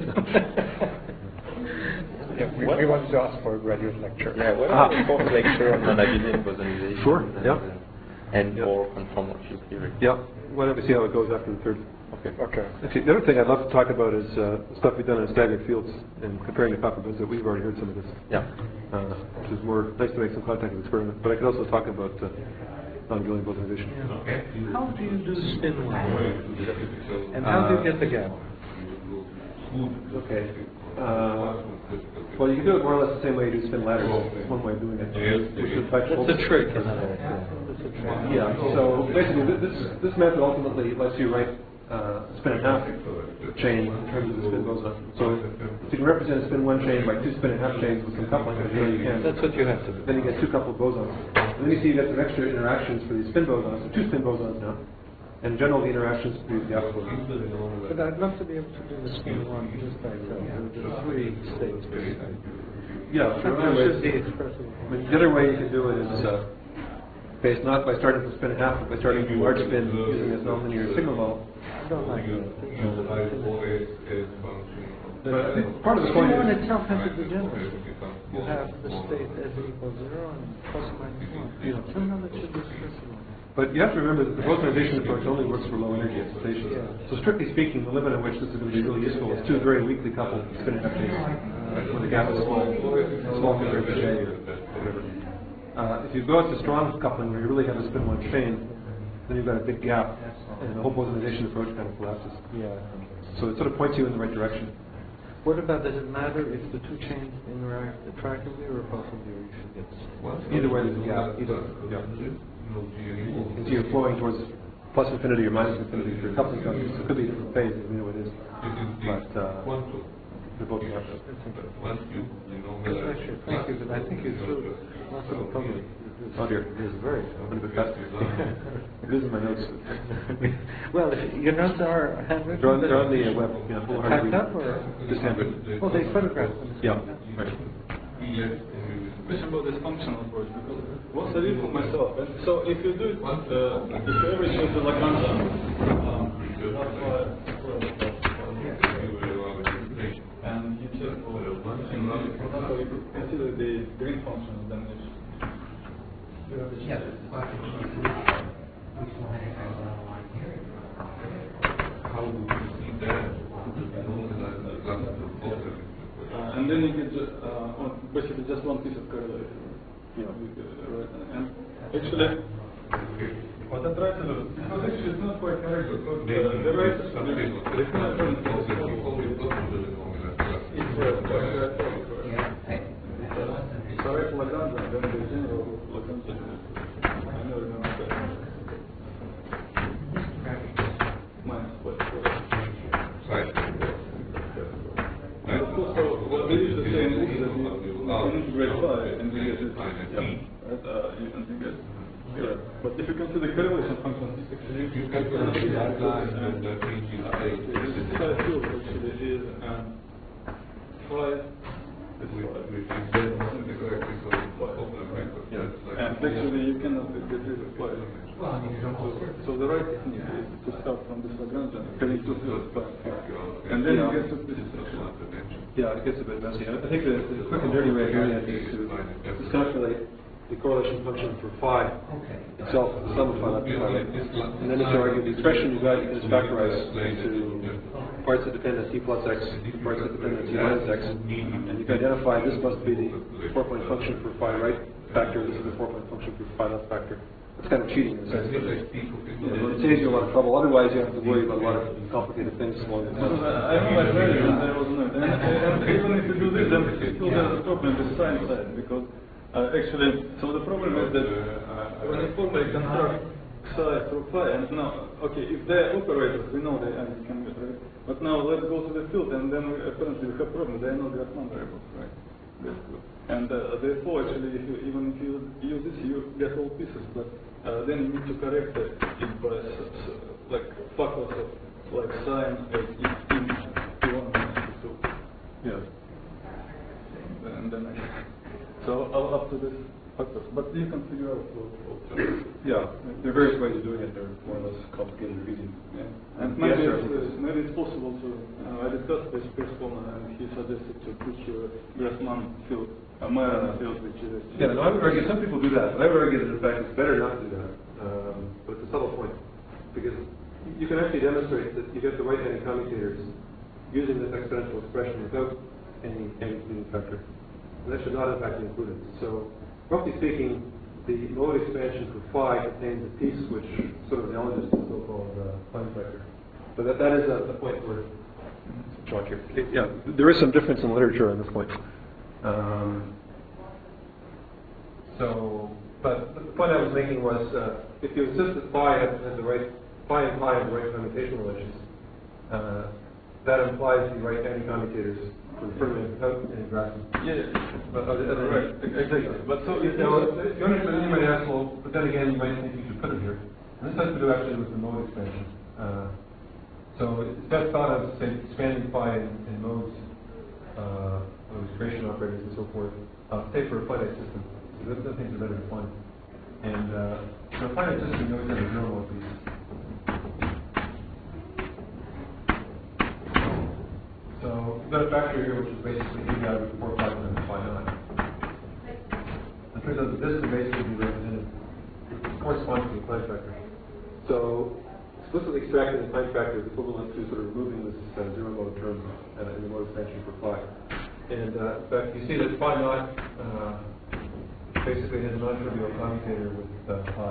We wanted to ask for a graduate lecture. Yeah, what about a fourth lecture on non-abelian bosonization? Sure, yeah. And or conformal theory. Yeah. Why don't we see how it goes after the third? Okay. Okay. The other thing I'd love to talk about is stuff we've done in staggered fields and comparing the Papa Benzo. We've already heard some of this. Yeah. Which is more nice to make some contact with experiment. But I could also talk about non-abelian bosonization. Yeah. How do you do spin one? And how do you get the gap? Okay. Well, you can do it more or less the same way you do spin ladders. That's one way of doing it. That's a trick, isn't it? That's a trick. Yeah. So basically, this method ultimately lets you write spin and half chain in terms of the spin boson. So if you can represent a spin one chain by two spin and half chains with some coupling, as you can. That's what you have to do. Then you get two coupled bosons. And then you see you get some extra interactions for these spin bosons. So two spin bosons now. And in general, the interactions produce the opposite. But I'd love to be able to do the spin one just by itself. The three states. Yeah, That should be expressible. I mean, the other way you can do it is based not by starting from spin and half, but by starting from large spin using this nonlinear signal model. I don't like that. But I think part of the The point one is itself has to be generous. You have the state as equals 0 and plus or minus 1. Somehow that should be expressible. But you have to remember that the bosonization approach only works for low energy excitations. Yeah. So strictly speaking, the limit at which this is going to be really useful is two very weakly coupled spin and half chains, where the gap is small compared to J or whatever. If you go out to strong coupling, where you really have a spin one chain, then you've got a big gap, and the whole bosonization approach kind of collapses. Yeah. So it sort of points you in the right direction. What about, does it matter if the two chains interact attractively or repulsively, or you should get the same? Either way, there's a gap. Either, yeah. So you're flowing towards plus infinity or minus infinity for coupling junctions. It could be different phases, we know what it is. But they're both gap. Actually, thank you, but I think it's really not so public. Oh dear. It's very I'm a bit faster. This is my notes. Well, your notes are handwritten? They're on the web. Yeah, full hard Typed read. up or? Just handwritten. Oh, they photographed them. Yeah. Right. Question about this functional approach, because what's the read for myself? And so if you do it, if you ever choose the Lagrange, and you check for example, if you consider the green functions, then it's and then you get just, basically just one piece of correlation. Right. And actually, what I try to do, because actually it's not quite correct, because the right, correct Lagrange, and then the general Lagrange. I never remember that. Minus what? And of course, so what we usually say in this is that you integrate phi and you get this. You can get. Yeah. But if you consider correlation functions, actually you can this phi field actually is phi. And actually you cannot get rid of phi. So the right technique is to start from this Lagrangian, getting to phi. And then you get to this. Yeah, it gets a bit messy. I think the quick and dirty way of doing it is to calculate the correlation function for phi itself, the sum of phi left and phi right. And then if you argue the expression you got is factorized into parts that depend on t plus x, parts that depend on t minus x, and you can identify this must be the 4-point function for phi right factor, this is the 4-point function for phi left factor. It's kind of cheating in the sense that it saves you a lot of trouble. Otherwise, you have to worry about a lot of complicated things along the way. I have my value and I was not. And even if you do this, then still there's a problem with sign side, because actually, so the problem is that when you formally construct psi through phi, and now, okay, if they're operators, we know they can get, right? But now let's go to the field, and then apparently we have problems. They are not Grassmann variables, right? That's good. And therefore, actually, even if you use this, you get all pieces, but then you need to correct it by like factors of like sine in P1 and P2. Yeah. And then so up to this factors, but you can figure out Yeah, there are various ways of doing it. They're more or less complicated or easy. Yeah. And maybe it's possible to. I discussed with Persona, and he suggested to put your Grassmann field, Majorana field, which is. Yeah, no, I would argue some people do that, but I would argue that in fact it's better not to do that. But it's a subtle point, because you can actually demonstrate that you get the right-handed commutators using this exponential expression without any leading factor. And that should not in fact be included. So, roughly speaking, the mode expansion for phi contains a piece which sort of analogous to the so-called time factor. But that is a point where chalk here. Yeah, there is some difference in literature on this point. But the point I was making was, if you insist that phi has the right, phi and pi have the right commutational relations, that implies the right anti-commutators for the fermions without any Grassmann. Yeah, But right, exactly. But so if you understand, you might ask, well, but then again, you might think you should put them here. And this has to do actually with the mode expansion. So it's best thought of, say, expanding phi in modes, integration operators and so forth, say for a finite system. So those things are better defined. And for a finite system, you always have a zero mode piece. So you've got a factor here which is basically e out of 4, 5 times phi naught. It turns out that this can basically be represented, it corresponds to the time factor. So explicitly extracting the time factor is equivalent to sort of removing this zero mode term in the mode expansion for phi. And in fact, you see that phi naught basically has a non-trivial commutator with pi.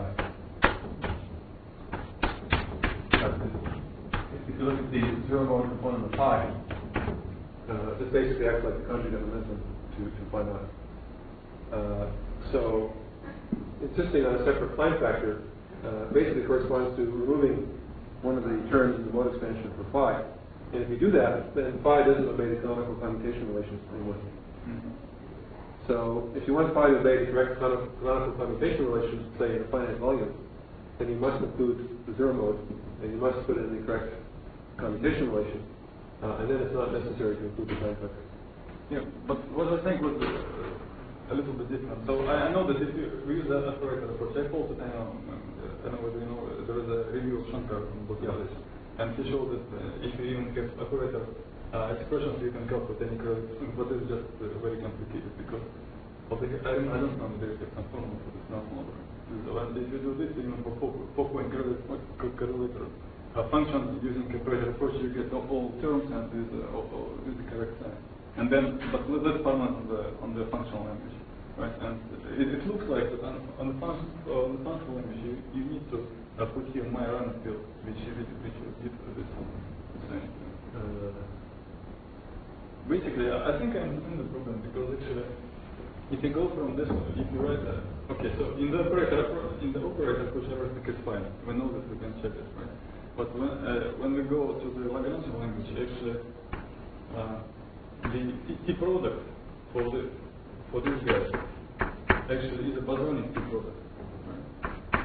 If you look at the zero mode component of pi, This basically acts like the conjugate momentum to phi naught. So insisting on a separate Klein factor basically corresponds to removing one of the terms in the mode expansion for phi. And if you do that, then phi doesn't obey the canonical commutation relations anymore. So if you want phi to obey the correct canonical commutation relations, say in a finite volume, then you must include the zero mode, and you must put in the correct commutation relation, and then it's not necessary to include the Klein factor. Yeah, but what I think was a little bit different. So I know that if we use that operator approach, I thought that I don't know whether you know, there is a review of Shankar from Bangladesh, and he showed that if you even have operator expressions you can calculate any curve, but it's just very complicated because of the, I don't know if there is some formula for this now model. So and if you do this even for four-point correlator function using operator approach, you get all terms and with the correct sign. And then, but let's permanent on the functional language, right? And it looks like that on the functional language you need to put here my run field, which will give this thing. Basically, I think I understand the problem because actually, if you go from this one, if you write okay, so in the operator approach, everything is fine. We know that we can check it, right? But when we go to the Lagrangian language, actually, the T product for this guy actually is a bosonic T product, right?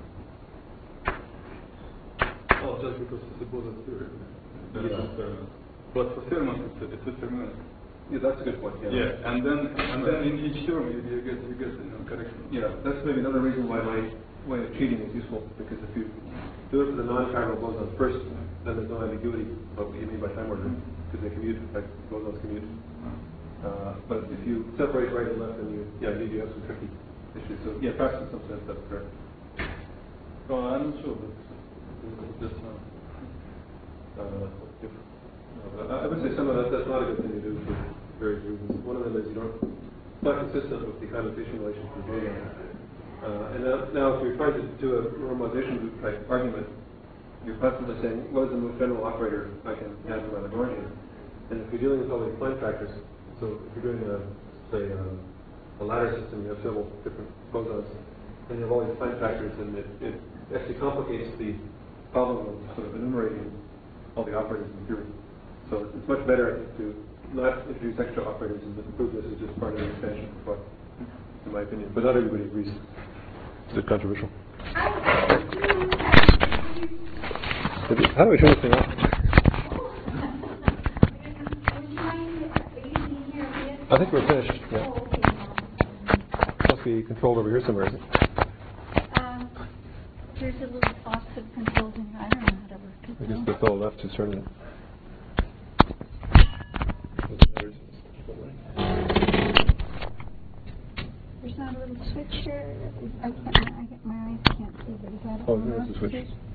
Well, just because it's a positive theory, there is no fermions. But for fermions, it's a fermionic. Yeah, that's a good point. Yeah, and then in each term you get correction. Yeah, that's maybe another reason why my way of cheating is useful, because if you do it for the non-chiral bosons first, then there's no ambiguity about what you mean by time order, because they commute, like bosons commute. But if you separate right and left, then you have some tricky issues. So yeah, perhaps in some sense that's correct. Well, I'm not sure, but just I would say some of that's not a good thing to do for various reasons. One of them is it's not consistent with the commutation relation for bosons. And now if you're trying to do a normalization loop type argument, you're constantly saying, what is the most general operator I can add to my Lagrangian? And if you're dealing with all these Klein factors, so if you're doing a ladder system, you have several different bosons, and you have all these Klein factors, and it actually complicates the problem of sort of enumerating all the operators in theory. So it's much better to not introduce extra operators and prove this is just part of the expansion for fun, in my opinion. But not everybody agrees. It's a bit controversial. How do I turn this thing off? I think we're finished. Yeah. Must be controlled over here somewhere, isn't it? There's a little box of controls in here. I don't know how to work it. I guess that's all left to turn it. There's not a little switch here. My eyes can't see, but is that Oh, there's a switch.